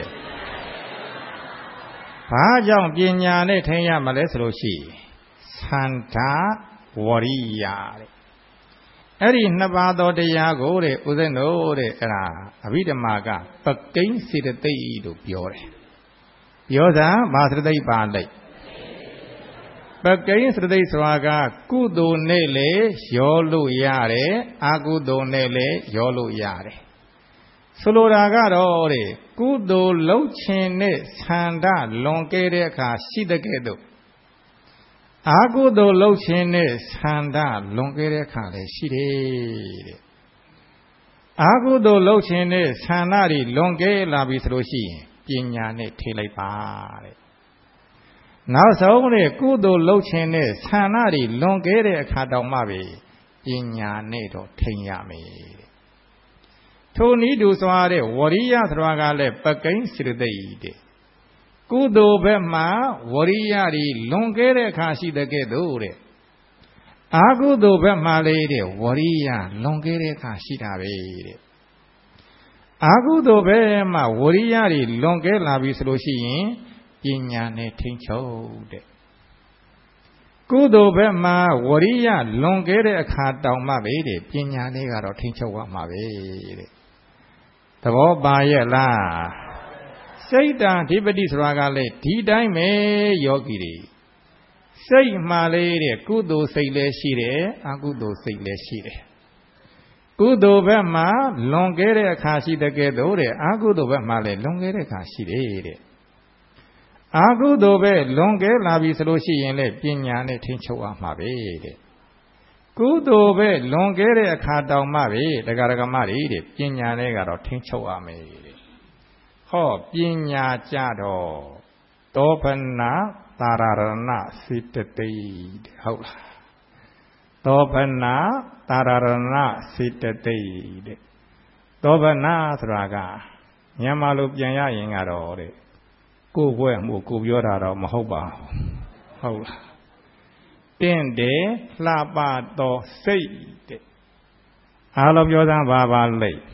ဘာကြောင့်ပညာနဲ့ထိန်ရမှာလဲဆိုလို့ရှိရင်သန္တာဝရိယတဲ့အဲ့ဒီနှစ်ပါးသောတရားကိုတဲ့ဥစဉ်တို့တဲ့အဲ့ဒါအဘိဓမ္မာကပကိန်းစေတသိက်လို့ပြောတယ်ပြောစမ်းဘာစေတသိက်ပါလဲပကိန်းစေတသိက်ဆိုတာကကုသိုလ်နဲ့လေရောလို့ရတယ်အကုသိုလ်နဲ့လေရောလို့ရတယ်ဆိုလိုတာကတော့တဲ့ကုသိုလ်လုပ်ခြင်းနဲ့သန္တာလွန်ကဲတဲ့အခါရှိတဲ့ကဲ့သို့အာကုသိုလ်လုပ်ခြင်းနဲ့သန္တာလွန်ကဲတဲ့အခါလည်းရှိတယ်တဲ့အာကုသိုလ်လုပ်ခြင်းနဲ့သန္တာတွေလွန်ကဲလာပြီဆိုလို့ရှိရင်ပညာနဲ့ထိလိုက်ပါတဲ့နောက်ဆုံးတဲ့ကုသိုလ်လုပ်ခြင်းနဲ့သန္တာတွေလွန်ကဲတဲ့အခါတောင်မှပဲပညာနဲ့တော့ထိန်ရမယ်ထိုနည်းတူစွာတဲ့ဝရိယဆိုတာကလည်းပကိန်းစေတသိက်တဲ့ကုသိုလ်ဘက်မှာဝရိယတွေလွန်ကဲတဲ့အခါရှိတဲ့ကဲ့သို့တဲ့အကုသိုလ်ဘက်မှာလေတဲ့ဝရိယလွန်ကဲတဲ့အခါရှိတာပဲတဲ့အကုသိုလ်ဘက်မှာဝရိယတွေလွန်ကဲလာပြီဆိုလို့ရှိရင်ပညာနဲ့ထိန်းချုပ်တဲ့ကုသိုလ်ဘက်မှာဝရိယလွန်ကဲတဲ့အခါတောင်မှပဲတဲ့ပညာနဲ့ကတော့ထိန်းချုပ်ရမှာပဲတဲ့သဘောပါရဲ့လားစိတ်ဓာဓိပတိဆိုတာကလည်းဒီတိုင်းပဲယောဂီတွေစိတ်မှလေးတဲ့ကုသိုလ်စိတ်လည်းရှိတယ်အကုသိုလ်စိတ်လည်းရှိတယ်ကုသိုလ်ဘက်မှာလွန်ကဲတဲ့အခါရှိတဲ့ကဲ့သို့တဲ့အကုသိုလ်ဘက်မှာလည်းလွန်ကဲတဲ့အခါရှိတယ်တဲ့အကုသိုလ်ပဲလွန်ကဲလာပြီဆိုလို့ရှိရင်လည်းပညာနဲ့ထိန်းချုပ်ရမှာပဲတဲ့ကုသိုလ်ပဲလွန်ကဲတဲ့အခါတောင်မှပဲတရားဓမ္မတွေတဲ့ပညာနဲ့ကတော့ထိန်းချုပ်ရမယ်တဲ့ဟောပညာကြတော့တောဖနာသာရရဏစိတတိတဲ့ဟုတ်လားတောဖနာသာရရဏစိတတိတဲ့တောဖနာဆိုတာကမြန်မာလိုပြန်ရရင်ကတော့တဲ့ကိုယ်ဘွဲ့မှုကိုပြောတာတော့မဟုတ်ပါဘူးဟုတ်လားတင့်တယ်လှပသောစိတ်တဲ့အားလုံးပြောစမ်းပါပါလိမ့်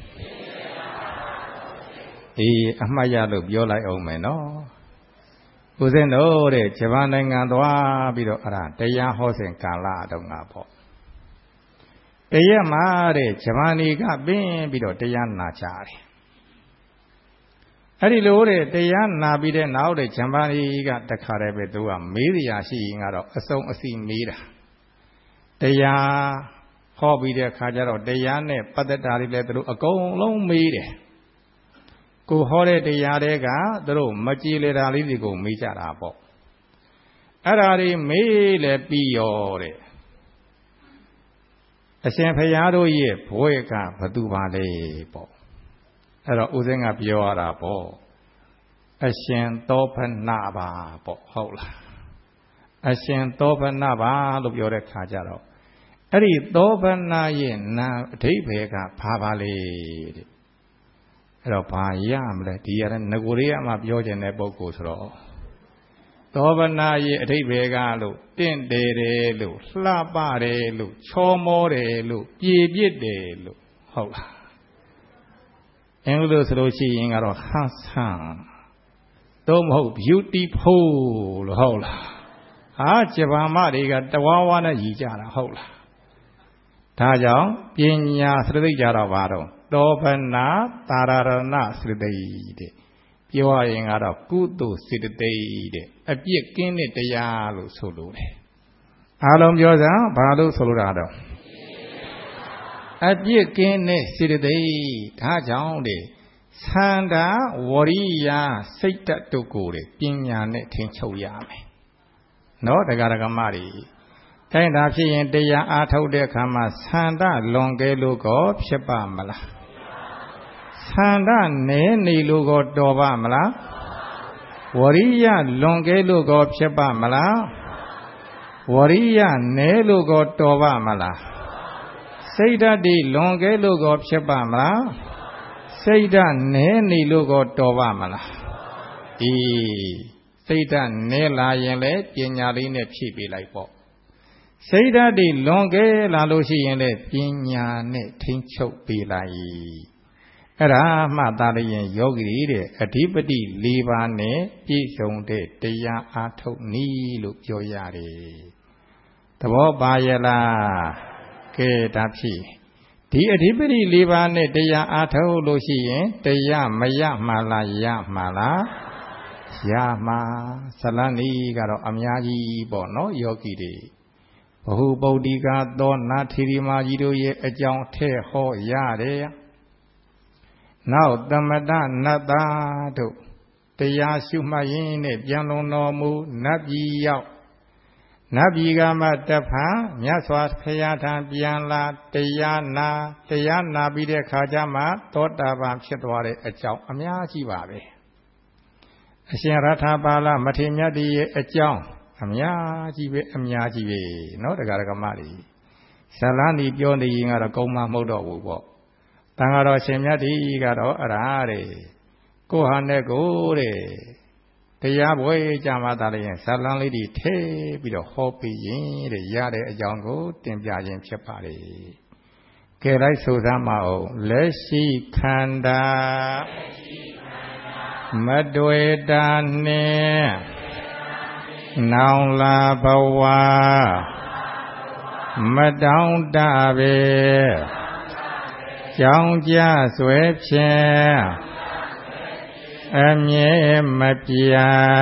အေးအမှတ်ရလို့ပြောလိုက်အောင်မယ်နော်ဦးဇင်းတို့တဲ့ဂျပန်နိုင်ငံသွားပြီးတော့အဲ့ဒါတရားဟောစဉ်ကာလတုန်းကပေါ့တရက်မှာတဲ့ဂျပန်တွေကပင်းပြီးတော့တရားနာကြတယ်အဲ့ဒီလိုတဲ့တရားနာပြီးတဲ့နောက်တဲ့ဂျပန်တွေကတခါတည်းပဲသူကမေးရရှိရင်ကတော့အစုံအစီမေးတာတရားဟောပြီးတဲ့အခါကျတော့တရားနဲ့ပတ်သက်တာတွေလည်းသူတို့အကုန်လုံးမေးတယ်ကိုဟောတဲ့တရားတွေကသူတို့မကြည်လေတာလေးတွေကိုမေးကြတာပေါ့အဲ့ဒါတွေမေးလေပြီးရောတဲ့အရှင်ဘုရားတို့ရဲ့ဘွဲကဘသူပါလဲပေါ့အဲ့တော့ဦးဇင်းကပြောရတာပေါ့အရှင်သောဖနာပါပေါ့ဟုတ်လားအရှင်သောဖနာပါလို့ပြောတဲ့ခါကျတော့အဲ့ဒီသောဖနာရဲ့နာအဓိပ္ပာယ်ကဘာပါလဲတဲ့အဲ့တော့ဘာရမလဲဒီရတဲ့ငကိုလေးကမှပြောခြင်းတဲ့ပုဂ္ဂိုလ်ဆိုတော့သောဖနာရဲ့အဓိပ္ပာယ်ကလို့တင့်တယ်တယ်လို့လှပတယ်လို့ချောမောတယ်လို့ပြေပြစ်တယ်လို့ဟုတ်လားအင်္ဂလိပ်ဆိုလို့ရှိရင်ကတော့ handsome တော့မဟုတ် beautiful လို့ဟုတ်လားဟာဂျပန်မတွေကတဝါဝါနဲ့ရည်ကြတာဟုတ်လားဒါကြောင့်ပညာစရသိကြတော့ဘာတော့တောဖနာသာရရဏစရသိတဲ့ပြောရရင်ကတော့ကုသိုလ်စေတသိက်တဲ့အပြစ်ကင်းတဲ့တရားလို့ဆိုလို့တယ်အားလုံးပြောစမ်းဘာလို့ဆိုလို့တာတော့အပြစ်ကင်းတဲ့စေတသိက်ဒါကြောင့်တဲ့သန္တာဝရိယစိတ်တတ်တို့ကိုတဲ့ပညာနဲ့ထိန်းချုပ်ရမယ်နော်တရားဓမ္မတွေခိုင်းတာဖြစ်ရင်တရားအားထုတ်တဲ့အခါမှာသန္တာလွန်ကဲလို့ကောဖြစ်ပါမလားသန္တာနည်းနေလို့ကောတော်ပါမလားဝရိယလွန်ကဲလို့ကောဖြစ်ပါမလားဝရိယနည်းလို့ကောတော်ပါမလားစိတ်ဓာတ်ဒီလွန်ကဲလို့ကောဖြစ်ပါမလားစိတ်ဓာတ်နည်းနေလို့ကောတော်ပါမလားအေးစိတ်ဓာတ်နည်းလာရင်လည်းပညာလေးနဲ့ဖြည့်ပေးလိုက်ပေါ့စိတ်ဓာတ်ဒီလွန်ကဲလာလို့ရှိရင်လည်းပညာနဲ့ထိန်းချုပ်ပေးလိုက်အဲ့ဒါမှသာလျင်ယောဂီတွေတဲ့အဓိပတိ၄ပါးနဲ့ပြည့်စုံတဲ့တရားအားထုတ်နည်းလို့ပြောရတယ်သဘောပါရဲ့လားကဲဒါဖြစ်ဒီအဓိပတိ၄ပါးနဲ့တရားအားထုတ်လို့ရှိရင်တရားမရမှာလားရမှာလားရမှာဇလန်းဤကတော့အများကြီးပေါ့နော်ယောဂီတွေဘဟုပုဒ္ဓိကသောနာထီရီမာကြီးတို့ရဲ့အကြောင်းထဲဟောရတယ်နောက်သမတနတ္တာတို့တရားရှုမှတ်ရင်းနဲ့ပြန်လုံတော်မူနတ်ပြည်ရောက်နတ်ပြည်ကမှတဖန်မြတ်စွာဘုရားထံပြန်လာတရားနာတရားနာပြီးတဲ့ခါကျမှသောတာပန်ဖြစ်သွားတဲ့အကြောင်းအများကြီးပါပဲအရှင်ရထပါဠမထေရမြတ်ကြီးရဲ့အကြောင်းအများကြီးပဲအများကြီးပဲเนาะတရားဓမ္မတွေဇလန်းဒီပြောနေရင်ကတော့ကုံမမဟုတ်တော့ဘူးပေါ့တန်ဃာတော်ရှင်မြတ်ဒီကတော့အရာတဲ့ကိုဟာနဲ့ကိုတဲ့တရားပွဲကြမှာသာလည်းဇလန်းလေးတွေထဲပြီးတော့ဟောပြီးရင်တဲ့ရတဲ့အကြောင်းကိုတင်ပြခြင်းဖြစ်ပါလေကဲလိုက်ဆိုစမ်းမအောင်လက်ရှိခန္ဓာမတွေ့တာနဲ့နောင်လာဘဝမတောင်းတပဲကြောင်းကြဆွဲဖြင့်အမြဲမပြ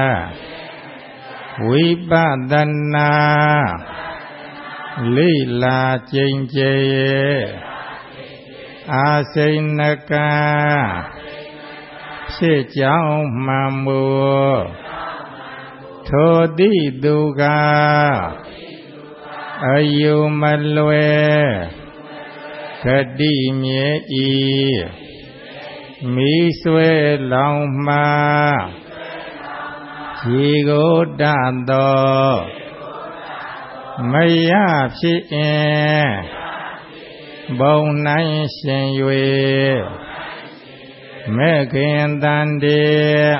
ဝိပဿနာလိလာကျင့်ကြဲအာစိဏကဖြစ်ကြောင်းမှန်မူထိုတိသူကအယုမလွယ်ဂတိမြေဤမိဆွဲလောင်မှရေကိုတတ်သောမရဖြစ်အင်ဘုံနိုင်ရှင်၍မဲ့ခင်တန်တေ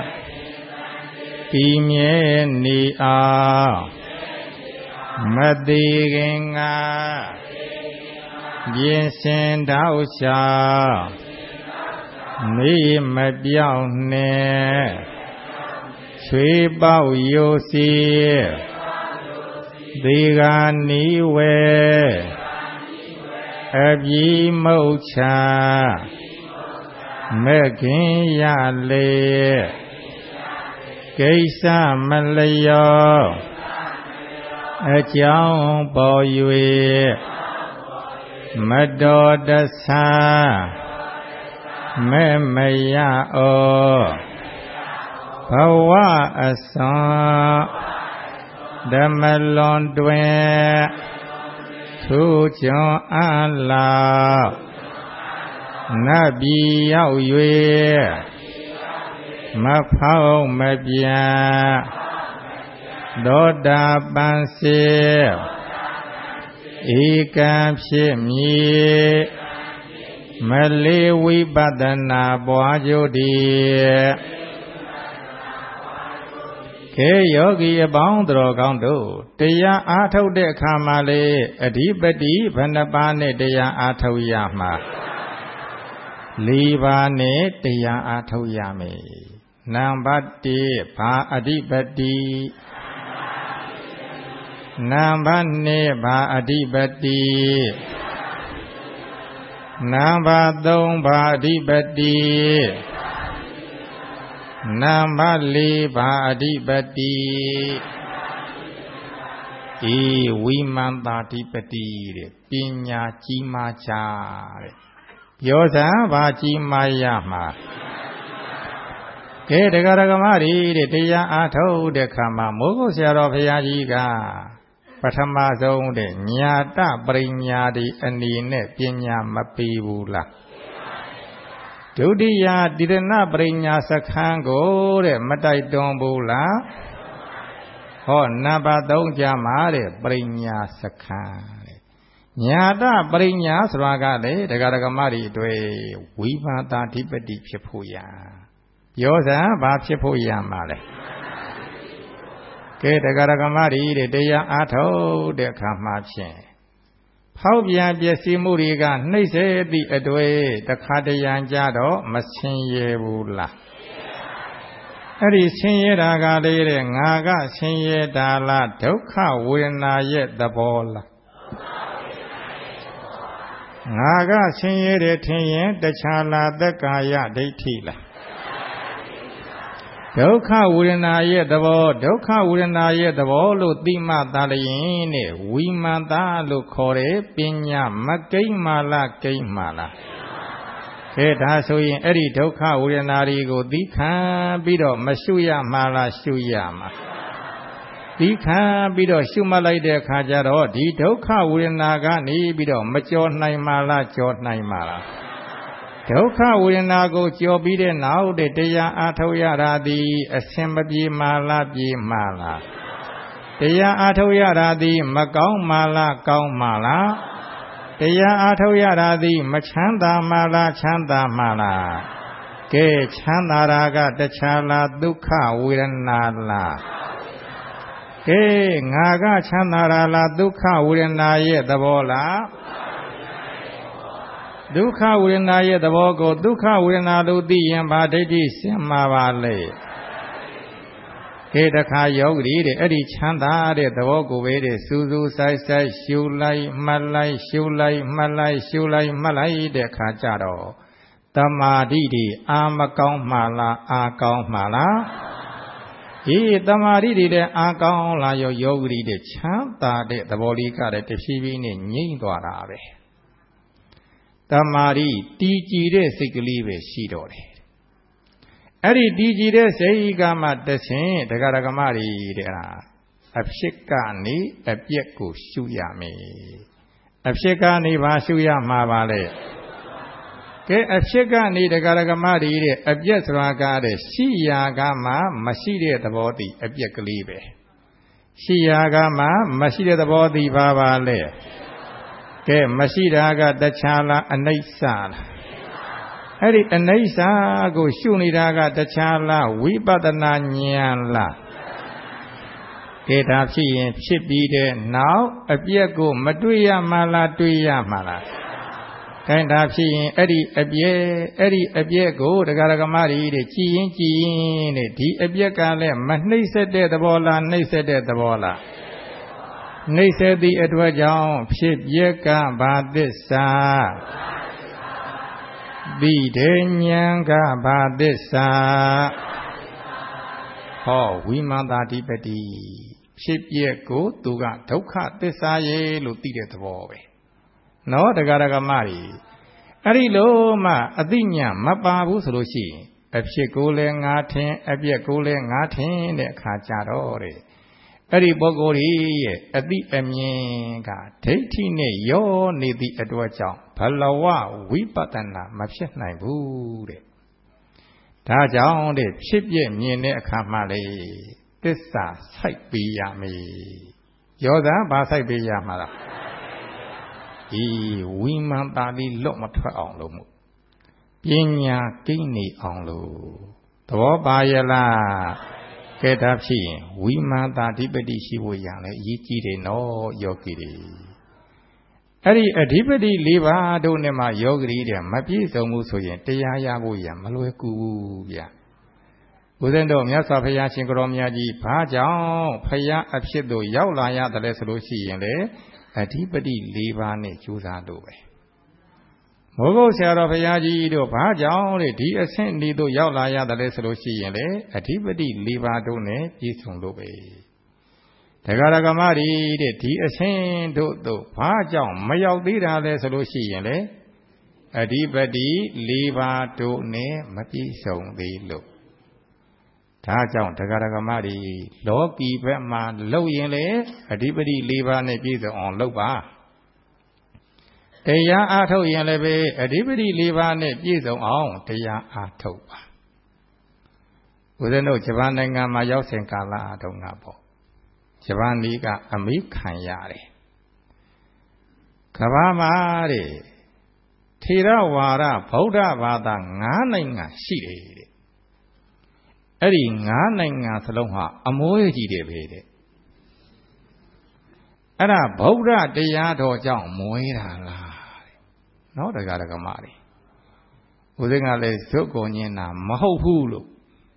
ဒီမြေနေအောင်မတိခင်ကပြင်စင်တောက်ချာမေးမပြောင်းနဲ့ချွေပေါက်ယိုစီဒီကနီဝဲအပြီမုတ်ချာမဲ့ခင်ရလေကိစ္စမလျောအကြောင်းပေါ်၍မတော်တဆမဲ့မရဩဘဝအစွန်ဓမ္မလွန်တွင်သူကျွန်းအလားနတ်ပြည်ရောက်၍မဖောက်မပြန်သောတာပန်စေဧကံဖြစ်မည်မလေးဝိပဿနာပွားကြသည်ခေယောဂီအပေါင်းတော်ကောင်းတို့တရားအားထုတ်တဲ့အခါမှာလေအဓိပတိဘယ်နှပါးနဲ့တရားအားထုတ်ရမှာလေးပါးနဲ့တရားအားထုတ်ရမယ်နံပါတ်တစ်ဘာအဓိပတိနံပါတ်နှစ်ဘာအဓိပတိနံပါတ်သုံးဘာအဓိပတိနံပါတ်လေးဘာအဓိပတိဤဝိမန္တာဓိပတိတဲ့ပညာကြီးမားချတဲ့ပြောစမ်းဘာကြီးမားရမှာကဲတရားဓမ္မတွေတဲ့တရားအားထုတ်တဲ့ခါမှာမိုးကုတ်ဆရာတော်ဘုရားကြီးကပထမဆုံးတဲ့ညာတပရိညာတိအနေနဲ့ပညာမပေးဘူးလားတဒုတိယတိရဏပရိညာစခန်းကိုတဲ့မတိုက်တွန်းဘူးလားဟောနံပါတ်သုံးကြမှာတဲ့ပရိညာစခန်းတဲ့ညာတပရိညာဆိုတာကလေတရားဓမ္မတွေအတွေ့ဝိမာတာဓိပတိဖြစ်ဖို့ရပြောစမ်းဘာဖြစ်ဖို့ရမှာလဲကဲတရားဓမ္မတွေတဲ့တရားအားထုတ်တဲ့အခါမှာဖြင့်ဖောက်ပြန်ပျက်စီးမှုတွေကနှိမ့်စေသည့်အတွေ့တခါတရံကြတော့မဆင်းရဲဘူးလားအဲ့ဒီဆင်းရဲတာကလေးတဲ့ငါကဆင်းရဲတာလားဒုက္ခဝေဒနာရဲ့သဘောလားငါကဆင်းရဲတယ်ထင်ရင်တခြားလားသက်ကာယဒိဋ္ဌိလားဒုက္ခဝေဒနာရဲ့သဘောဒုက္ခဝေဒနာရဲ့သဘောလို့သိမှသာလျင်နဲ့ဝိမာန်တာလို့ခေါ်တယ်ပညာမကိမ္မာလားကိမ္မာလားကဲဒါဆိုရင်အဲ့ဒီဒုက္ခဝေဒနာတွေကိုသိခံပြီးတော့မရှုရမှာလားရှုရမှာသိခံပြီးတော့ရှုမှတ်လိုက်တဲ့အခါကျတော့ဒီဒုက္ခဝေဒနာကနေပြီးတော့မကြော်နိုင်မှာလားကြော်နိုင်မှာလားဒုက္ခဝေဒနာကိုကြော်ပြီးတဲ့နောက်တဲ့တရားအားထုတ်ရတာသည်အစင်မပြေမှာလားပြေမှာလားတရားအားထုတ်ရတာသည်မကောင်းမှာလားကောင်းမှာလားတရားအားထုတ်ရတာသည်မချမ်းသာမှာလားချမ်းသာမှာလားကဲချမ်းသာတာကတခြားလားဒုက္ခဝေဒနာလားကဲငါကချမ်းသာတာလားဒုက္ခဝေဒနာရဲ့သဘောလားဒုက္ခဝေဒနာရဲ့သဘောကိုဒုက္ခဝေဒနာလို့သိရင်ဘာဒိဋ္ဌိစင်မှာပါလဲခေတခါယောဂီတဲ့အဲ့ဒီချမ်းသာတဲ့သဘောကိုပဲတဲ့စူးစူးဆိုင်ဆိုင်ရှုလိုက်မှတ်လိုက်ရှုလိုက်မှတ်လိုက်ရှုလိုက်မှတ်လိုက်တဲ့ခါကျတော့တမာတိတွေအာမကောင်းမှလားအာကောင်းမှလားအေးတမာတိတွေတဲ့အာကောင်းလာရောယောဂီတဲ့ချမ်းသာတဲ့သဘောလေးကလည်းတဖြည်းဖြည်းနဲ့ငြိမ့်သွားတာပဲတမာတိတည်ကြည်တဲ့စိတ်ကလေးပဲရှိတော့တယ်အဲ့ဒီတည်ကြည်တဲ့စိတ်ကမှတဆင့်တရားဓမ္မတွေတဲ့ဟာအဖြစ်ကနေအပြက်ကိုရှုရမယ်အဖြစ်ကနေဘာရှုရမှာပါလဲကဲအဖြစ်ကနေတရားဓမ္မတွေတဲ့အပြက်ဆိုတာကတဲ့ရှိရာကမှမရှိတဲ့သဘောတည်အပြက်ကလေးပဲရှိရာကမှမရှိတဲ့သဘောတည်ပါပါလဲကဲမရှိတာကတခြားလားအနိစ္စလားအဲ့ဒီအနိစ္စကိုရှုနေတာကတခြားလားဝိပဿနာဉာဏ်လားကဲဒါဖြစ်ရင်ဖြစ်ပြီးတဲ့နောက်အပြက်ကိုမတွေ့ရမှလားတွေ့ရမှလားကဲဒါဖြစ်ရင်အဲ့ဒီအပြက်အဲ့ဒီအပြက်ကိုတရားဓမ္မတွေတဲ့ကြည်ရင်ကြည်ရင်တဲ့ဒီအပြက်ကလည်းမနှိမ့်ဆက်တဲ့သဘောလားနှိမ့်ဆက်တဲ့သဘောလားနှိမ့်ဆက်သည့်အတွက်ကြောင့်ဖြစ်ပျက်ကဘာသစ္စာပိဋိဉာဏ်ကဘာသစ္စာဟောဝိမာန်တာဓိပတိဖြစ်ပျက်ကိုသူကဒုက္ခသစ္စာရဲ့လို့သိတဲ့သဘောပဲနော်တရားဓမ္မတွေအဲ့ဒီလိုမှအသိဉာဏ်မပါဘူးဆိုလို့ရှိရင်အဖြစ်ကိုလည်းငါထင်အပျက်ကိုလည်းငါထင်တဲ့အခါကြတော့တဲ့အဲ့ဒီပုဂ္ဂိုလ်ကြီးရဲ့အတိအမြင်ကဒိဋ္ဌိနဲ့ရောနေသည့်အတွက်ကြောင့်ဘလဝဝိပဿနာမဖြစ်နိုင်ဘူးတဲ့ဒါကြောင့်တဲ့ဖြစ်ပြမြင်တဲ့အခါမှလေသစ္စာစိုက်ပေးရမယ်ရောသာဘာစိုက်ပေးရမှာလားဒီဝိမာန်တာလေးလွတ်မထွက်အောင်လို့မို့ပညာကိန်းနေအောင်လို့သဘောပါရဲ့လားကဲဒါဖြစ်ရင်ဝိမာန်တာဓိပတိရှိဖို့ရလဲအရေးကြီးတယ်နော်ယောဂီတွေအဲ့ဒီအဓိပတိ၄ပါးတို့နဲ့မှယောဂီတွေမပြည့်စုံဘူးဆိုရင်တရားရဖို့ရမလွယ်ကူဘူးဗျဦးဇင်းတို့မြတ်စွာဘုရားရှင်ကိုရောမြတ်ကြီးဘာကြောင့်ဖရာအဖြစ်သို့ရောက်လာရတယ်လဲဆိုလို့ရှိရင်လေအဓိပတိ၄ပါးနဲ့ကြိုးစားလို့ပဲမိုးကုတ်ဆရာတော်ဘုရားကြီးတို့ဘာကြောင့်လေဒီအဆင့်ဒီတို့ရောက်လာရတယ်လဲဆိုလို့ရှိရင်လေအဓိပတိ၄ပါးတို့နဲ့ပြည့်စုံလို့ပဲတရားဓမ္မတွေတဲ့ဒီအဆင့်တို့တို့ဘာကြောင့်မရောက်သေးတာလဲဆိုလို့ရှိရင်လေအဓိပတိ၄ပါးတို့နဲ့မပြည့်စုံသေးလို့ဒါကြောင့်တရားဓမ္မတွေလောကီဘက်မှာလှုပ်ရင်လေအဓိပတိ၄ပါးနဲ့ပြည့်စုံအောင်လှုပ်ပါတရားအားထုတ်ရင်လည်းပဲအဓိပတိလေးပါးနဲ့ပြည့်စုံအောင်တရားအားထုတ်ပါဦးဇင်းတို့ဂျပန်နိုင်ငံမှာရောက်စဉ်ကာလအတုန်းကပေါ့ဂျပန်ပြည်ကအမိခံရတယ်ကမ္ဘာမှာတဲ့ထေရဝါဒဗုဒ္ဓဘာသာ၅နိုင်ငံရှိတယ်တဲ့အဲ့ဒီ၅နိုင်ငံစလုံးဟာအမွေးကြီးတယ်ပဲတဲ့အဲ့ဒါဗုဒ္ဓတရားတော်ကြောင့်မွေးတာလားတဲ့နော်တရားဓမ္မတွေဦးဇင်းကလည်းဇုတ်ကုန်ညင်းတာမဟုတ်ဘူးလို့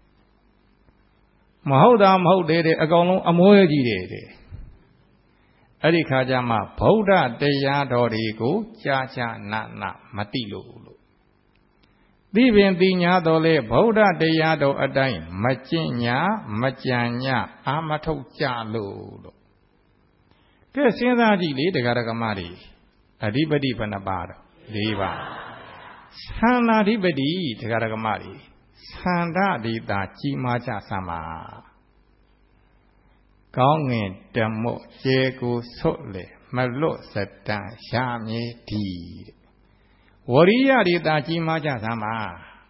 မဟုတ်တာမဟုတ်တယ်တဲ့အကောင်လုံးအမွေးကြီးတယ်တဲ့အဲ့ဒီခါကျမှဗုဒ္ဓတရားတော်တွေကိုကြာကြာနာနာမသိလို့လို့သိပင်သိညာတော်လေဗုဒ္ဓတရားတော်အတိုင်းမကျင့်ညာမကြံညာအာမထုတ်ကြလို့လို့ကဲစဉ်းစားကြည့်လေတရားဓမ္မတွေအဓိပတိဘယ်နှပါတော့၄ပါးသန္တာဓိပတိတရားဓမ္မတွေသန္တာဒီတာကြီးမားကြစမ်းပါကောင်းငင်တမို့ကျေကိုဆွတ်လေမလွတ်စတန်ရမြေဒီဝရိယဒီတာကြီးမားကြစမ်းပါ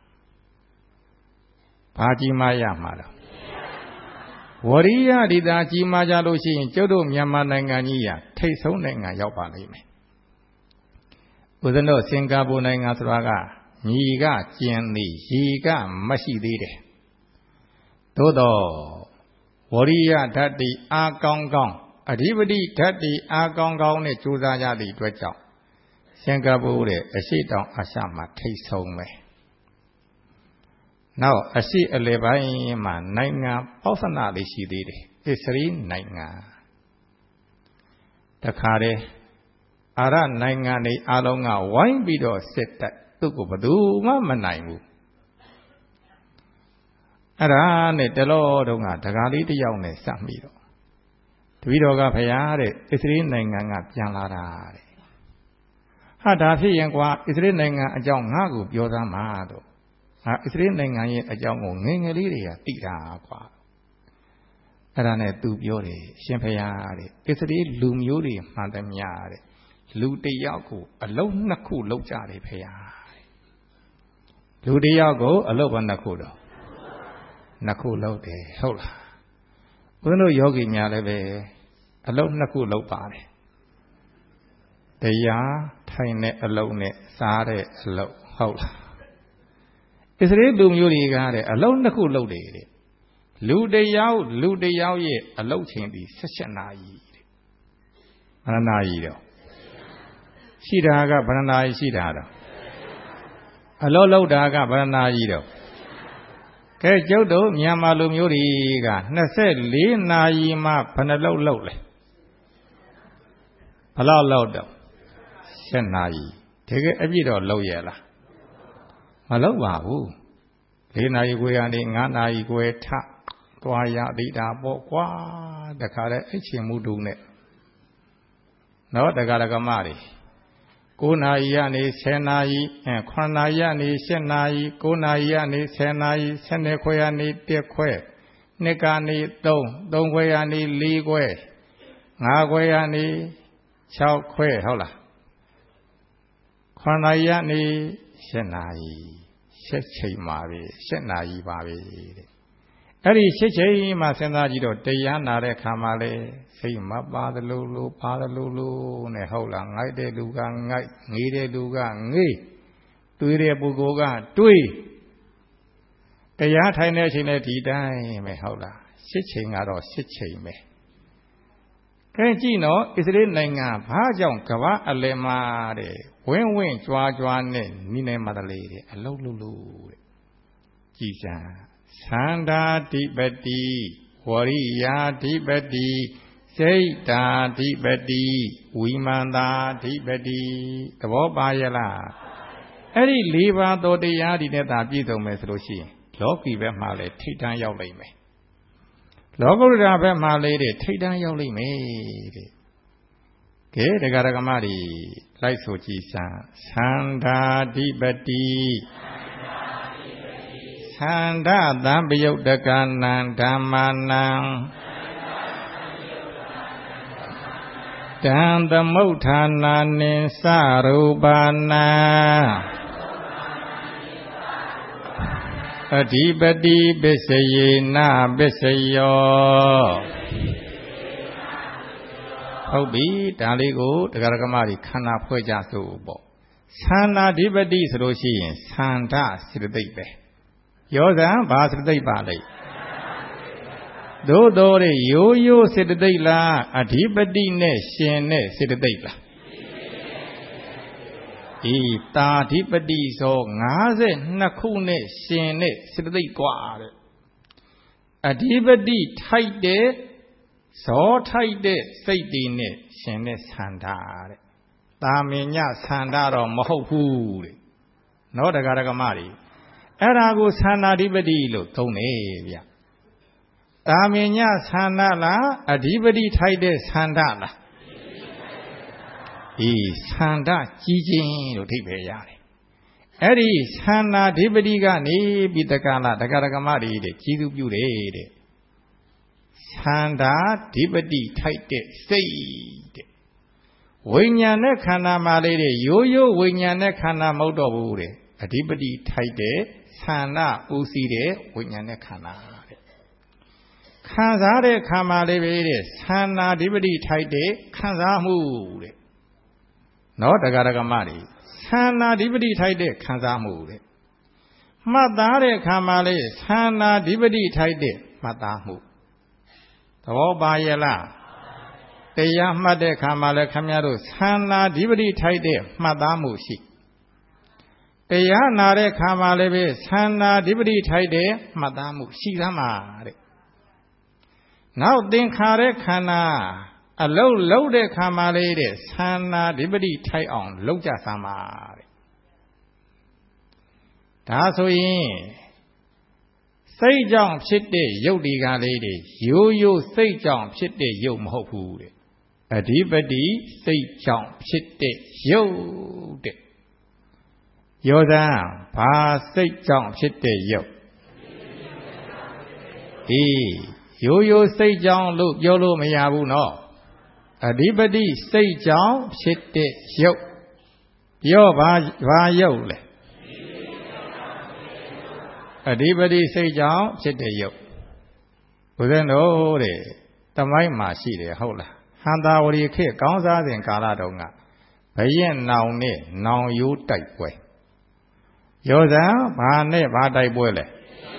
ဘာကြီးမားရမှာလဲဝရိယဒီတာကြီးမားကြလို့ရှိရင်ကျုပ်တို့မြန်မာနိုင်ငံကြီးရထိတ်ဆုံးနိုင်ငံရောက်ပါလိမ့်မယ်ဦးဇင်းတို့စင်ကာပူနိုင်ငံဆိုတာကညီကကျင်သည်ရီကမရှိသေးတယ်သို့တော့ဝရိယဓာတ်တိအာကောင်းကောင်းအဓိပတိဓာတ်တိအာကောင်းကောင်းနဲ့ကြိုးစားကြသည့်အတွက်ကြောင့်စင်ကာပူရဲ့အရှိတောင်အာရှမှာထိတ်ဆုံးပဲနောက်အရှိအလယ်ပိုင်းမှာနိုင်ငံပေါသနာလေးရှိသေးတယ်အစ္စရေးနိုင်ငံတခါတည်းအာရနိုင်ငံတွေအားလုံးကဝိုင်းပြီးတော့စစ်တပ်သူ့ကိုဘယ်သူမှမနိုင်ဘူးအဲ့ဒါနဲ့တလောတုန်းကဒကာလေးတယောက်နဲ့စပ်မိတော့တပည့်တော်ကဖရာတဲ့အစ္စရေးနိုင်ငံကပြန်လာတာတဲ့ဟာဒါဖြစ်ရင်ကွာအစ္စရေးနိုင်ငံအကြောင်းငါ့ကိုပြောသားမှာတော့ဟာအစ္စရေးနိုင်ငံရဲ့အကြောင်းကိုငယ်ငယ်လေးတွေကသိတာကွာအဲ့ဒါနဲ့သူပြောတယ်ရှင်ဖရာတဲ့အစ္စရေးလူမျိုးတွေမှန်သမျှတဲ့လူတယောက်ကိုအလုံးနှစ်ခုလောက်ကြတယ်ဖရာလူတယောက်ကိုအလုံးဘာနှစ်ခုတော့နှစ်ခုလောက်တယ်ဟုတ်လားဘုန်းတို့ယောဂီများလည်းပဲအလုံးနှစ်ခုလောက်ပါတယ်တရားထိုင်တဲ့အလုံးနဲ့စားတဲ့အလုံးဟုတ်လားအစ္စရေးလူမျိုးတွေကတဲ့အလုံးနှစ်ခုလောက်တယ်တဲ့လူတယောက်လူတယောက်ရဲ့အလုံးချိန်ပြီး၁၈နာရီတဲ့ဘယ်နာရီတော့ရှိတာကဘယ်နာရီရှိတာတော့အလုံးလောက်တာကဘယ်နာရီတော့ကဲကျုပ်တို့မြန်မာလူမျိုးတွေက၂၄နာရီမှဘယ်နှလောက်လောက်လဲဘယ်လောက်လောက်တော့၈နာရီတကယ်အပြည့်တော့လောက်ရလားမလောက်ပါဘူး၄နာရီခွဲကနေ၅နာရီခွဲထသွားရသေးတာပေါ့ကွာတခါတည်းအချင်းမှုတူနဲ့နော်တခါတကမတွေ၉နာရီကနေ၁၀နာရီအဲ၇နာရီကနေ၈နာရီ၉နာရီကနေ၁၀နာရီ၁၂ခွဲကနေ၁ခွဲ၂ကနေ၃၃ခွဲကနေ၄ခွဲ၅ခွဲကနေ၆ခွဲဟုတ်လား၇နာရီကနေ၈နာရီ၈ချိန်ပါပဲ၈နာရီပါပဲတဲ့အဲ့ဒီ၈ချိန်မှစဉ်းစားကြည့်တော့တရားနာတဲ့ခါမှလေစိတ်မပါသလိုလိုပါသလိုလိုနဲ့ဟုတ်လားငိုက်တဲ့လူကငိုက်ငေးတဲ့လူကငေးတွေးတဲ့ပုဂ္ဂိုလ်ကတွေးတရားထိုင်တဲ့အချိန်နဲ့ဒီတိုင်းပဲဟုတ်လား၈ချိန်ကတော့၈ချိန်ပဲခဲကြည့်နော်အစ္စရေးနိုင်ငံဘာကြောင့်ကမ္ဘာအလယ်မှာတဲ့ဝင်းဝင်းကြွားကြွားနဲ့နိနေမတလေးတဲ့အလုံးလုံးလို့တဲ့ကြည်စံသန္တာဓိပတိဝရိယာဓိပတိစိတ်တာဓိပတိဝိမာန်တာဓိပတိသဘောပါရဲ့လားအဲ့ဒီ၄ပါးသောတရားဒီနဲ့သာပြည့်စုံမယ်ဆိုလို့ရှိရင်လောကီဘက်မှာလည်းထိတ်တန်းရောက်လိမ့်မယ်လောကုတ္တရာဘက်မှာလည်းတဲ့ထိတ်တန်းရောက်လိမ့်မယ်တဲ့ကဲတရားဓမ္မတွေလိုက်ဆိုကြည်စံသန္တာဓိပတိသန္တာသံပယုတ်တကနံဓမ္မာနံတံသမုဋ္ဌာနာနိသရူပါနာအဓိပတိပစ္စယေနပစ္စယောဟုတ်ပြီဒါလေးကိုတရားဓမ္မတွေခန္ဓာဖွဲ့ကြစို့ပေါ့သန္တာဓိပတိဆိုလို့ရှိရင်သန္ဓစေတသိက်ပဲယောဇံဘာစေတသိက်ပါလိမ့်သို့တော်တဲ့ရိုးရိုးစေတသိက်လားအဓိပတိနဲ့ရှင်တဲ့စေတသိက်လားဤတာဓိပတိဆို၅၂ခုနဲ့ရှင်တဲ့စေတသိက်กว่าတဲ့အဓိပတိထိုက်တဲ့ဇောထိုက်တဲ့စိတ်တွေနဲ့ရှင်တဲ့သန္တာတဲ့တာမင်ညသန္တာတော့မဟုတ်ဘူးတဲ့နော်တရားဓမ္မတွေအဲ့ဒါကိုသန္တာဓိပတိလို့သုံးတယ်ဗျတာမင်ညသန္တာလားအဓိပတိထိုက်တဲ့သန္တာလားဤသန္တာကြီးခြင်းလို့အဓိပ္ပာယ်ရတယ်အဲ့ဒီသန္တာဓိပတိကနေပြီးတက္ကလတရားဓမ္မတွေတဲ့ကြီးစုပြုတယ်တဲ့သန္တာဓိပတိထိုက်တဲ့စိတ်တဲ့ဝိညာဉ်နဲ့ခန္ဓာမှာလေးတဲ့ရိုးရိုးဝိညာဉ်နဲ့ခန္ဓာမဟုတ်တော့ဘူးတဲ့အဓိပတိထိုက်တဲ့သန္တာဦးစီးတဲ့ဝိညာဉ်နဲ့ခန္ဓာတဲ့ခံစားတဲ့ခန္ဓာလေးပဲတဲ့သန္တာဓိပတိထိုက်တဲ့ခံစားမှုတဲ့နော်တရားဓမ္မတွေသန္တာဓိပတိထိုက်တဲ့ခံစားမှုတဲ့မှတ်သားတဲ့ခန္ဓာလေးသန္တာဓိပတိထိုက်တဲ့မှတ်သားမှုသဘောပါရဲ့လားတရားမှတ်တဲ့ခါမှလည်းခင်ဗျားတို့သန္တာဓိပတိထိုက်တဲ့မှတ်သားမှုရှိတရားနာတဲ့ခါမှလည်းပဲသန္တာဓိပတိထိုက်တဲ့မှတ်သားမှုရှိသမှာတဲ့နောက်သင်္ခါရခန္ဓာအလုံးလုံးတဲ့ခါမှလေးတဲ့သန္တာဓိပတိထိုက်အောင်လုံးကြသမှာတဲ့ဒါဆိုရင်စိတ်ကြောင့်ဖြစ်တဲ့ရုပ်တွေကလေးတွေရိုးရိုးစိတ်ကြောင့်ဖြစ်တဲ့ရုပ်မဟုတ်ဘူးတဲ့အဓိပတိစိတ်ကြောင့်ဖြစ်တဲ့ရုပ်တဲ့ယောဇံဘာစိတ်ကြောင့်ဖြစ်တဲ့ရုပ်အေးရိုးရိုးစိတ်ကြောင့်လို့ပြောလို့မရဘူးနော်အဓိပတိစိတ်ကြောင့်ဖြစ်တဲ့ရုပ်ပြောဘာဘာရုပ်လဲအဓိပတိစိတ်ကြောင့်ဖြစ်တဲ့ရုပ်ဘုရားတို့တဲ့တမိုင်းမှာရှိတယ်ဟုတ်လားဟန္တာဝရီခေတ်ကောင်းစားစဉ်ကာလတုန်းကဘရင်နောင်နဲ့နောင်ရိုးတိုက်ပွဲယောဇံဘာနဲ့ဘာတိုက်ပွဲလဲ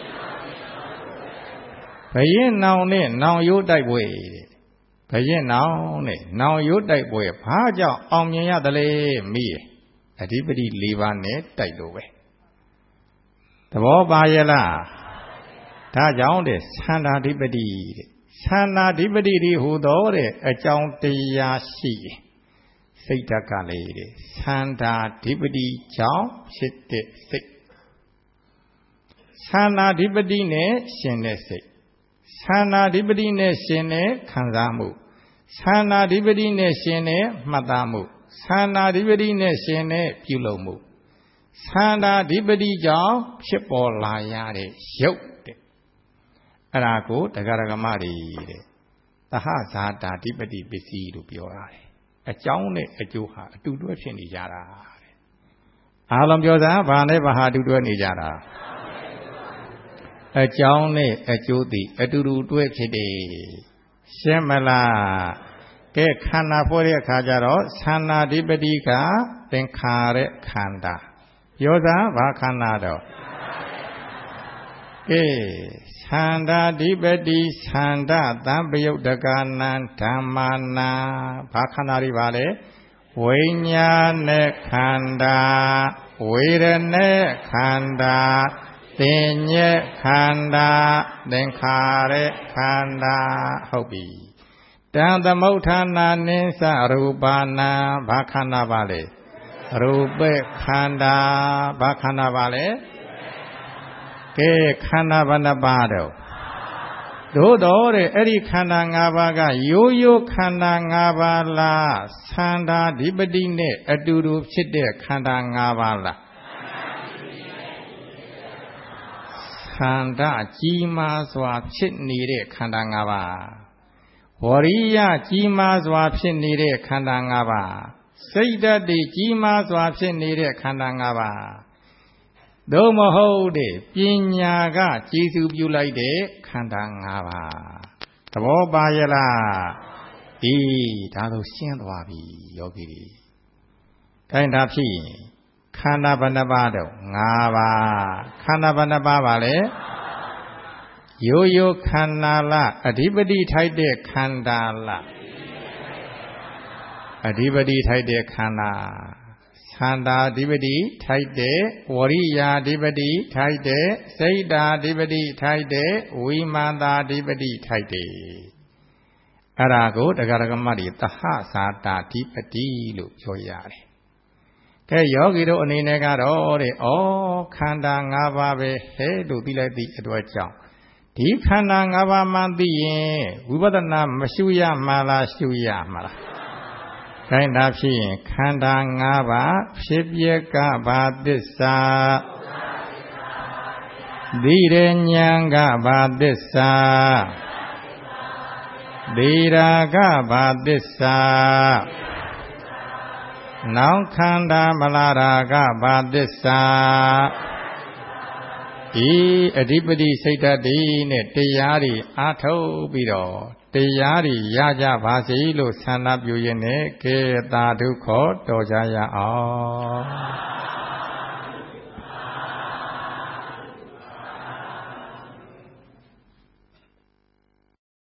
ဘရင်နောင်နဲ့နောင်ရိုးတိုက်ပွဲဘရင်နောင်နဲ့နောင်ရိုးတိုက်ပွဲဘာကြောင့်အောင်မြင်ရသလဲမိရအဓိပတိ၄ပါးနဲ့တိုက်လို့ပဲသဘောပါရဲ့လားဒါကြောင့်တဲ့သန္တာဓိပတိတဲ့သန္တာဓိပတိဒီဟူသောတဲ့အကြောင်းတရားရှိစိတ်ဓာတ်ကလေးတဲ့သန္တာဓိပတိကြောင့်ဖြစ်တဲ့စိတ်သန္တာဓိပတိနဲ့ရှင်တဲ့စိတ်သန္တာဓိပတိနဲ့ရှင်တဲ့ခံစားမှုသန္တာဓိပတိနဲ့ရှင်တဲ့မှတ်သားမှုသန္တာဓိပတိနဲ့ရှင်တဲ့ပြုလုပ်မှုသန္တာဓိပတိကြောင့်ဖြစ်ပေါ်လာရတဲ့ရုပ်တဲ့အဲ့ဒါကိုတရားဓမ္မတွေတဲ့သဟဇာတာဓိပတိပစ္စည်းလို့ပြောရတယ်အကြောင်းနဲ့အကျိုးဟာအတူတွဲဖြစ်နေကြတာတဲ့အားလုံးပြောသားဘာနဲ့ဘာဟာအတူတွဲနေကြတာအကြောင်းနဲ့အကျိုးသည်အတူတူတွဲဖြစ်တယ်ရှင်းမလားကဲခန္ဓာဖွဲ့တဲ့အခါကျတော့သန္တာဓိပတိကသင်္ခါရခန္ဓာယောဇာဘာခန္ဓာတော့ကဲသန္တာဓိပတိသန္တာသံပယုတ်တကနံဓမ္မာနာဘာခန္ဓာတွေပါလဲဝိညာဏခန္ဓာဝေဒနာခန္ဓာသင်ညေခန္ဓာသင်္ခါရခန္ဓာဟုတ်ပြီတံသမုဋ္ဌာနာနိသရူပနာဘာခန္ဓာပါလဲရူပခန္ဓာဘာခန္ဓာပါလဲကဲခန္ဓာဘယ်နှပါးတော့သို့တော်တဲ့အဲ့ဒီခန္ဓာ၅ပါးကရိုးရိုးခန္ဓာ၅ပါးလားသန္တာဓိပတိနဲ့အတူတူဖြစ်တဲ့ခန္ဓာ၅ပါးလားခန္ဓာကြီးမားစွာဖြစ်နေတဲ့ခန္ဓာ၅ပါးဝရိယကြီးမားစွာဖြစ်နေတဲ့ခန္ဓာ၅ပါးစိတ်ဓာတ်တွေကြီးမားစွာဖြစ်နေတဲ့ခန္ဓာ၅ပါးသို့မဟုတ်တဲ့ပညာကကျေစုပြုလိုက်တဲ့ခန္ဓာ၅ပါးသဘောပါရဲ့လားဒီဒါဆိုရှင်းသွားပြီယောဂီတွေခိုင်းတာဖြစ်ခန္ဓာဘယ်နှပါးတော့၅ပါးခန္ဓာဘယ်နှပါးပါလဲရိုးရိုးခန္ဓာလားအဓိပတိထိုက်တဲ့ခန္ဓာလားအဓိပတိထိုက်တဲ့ခန္ဓာခန္ဓာအဓိပတိထိုက်တဲ့ဝရိယာအဓိပတိထိုက်တဲ့စိတ်ဓာအဓိပတိထိုက်တဲ့ဝိမာန်တာအဓိပတိထိုက်တဲ့အဲ့ဒါကိုတရားဓမ္မတွေသဟဇာတာအဓိပတိလို့ပြောရတယ်ကဲယောဂီတို့အနေနဲ့ကတော့တဲ့ဩခန္ဓာ၅ပါးပဲဟဲ့လို့သိလိုက်သည့်အတွက်ကြောင့်ဒီခန္ဓာ၅ပါးမှသိရင်ဝိပဿနာမရှုရမှာလားရှုရမှာလားခိုင်းတာဖြစ်ရင်ခန္ဓာ၅ပါးဖြစ်ပျက်ကဘာသစ္စာသိရဉာဏ်ကဘာသစ္စာသိရာကဘာသစ္စာနောင်ခန္ဓာမလာရာကဘာသစ္စာဤအဓိပတိစိတ်ဓာတ်ဒီနဲ့တရားတွေအားထုတ်ပြီးတော့တရားတွေရကြပါစေလို့ဆန္ဒပြုရင်းနဲ့ကေတာဒုက္ခတော်ကြရအောင်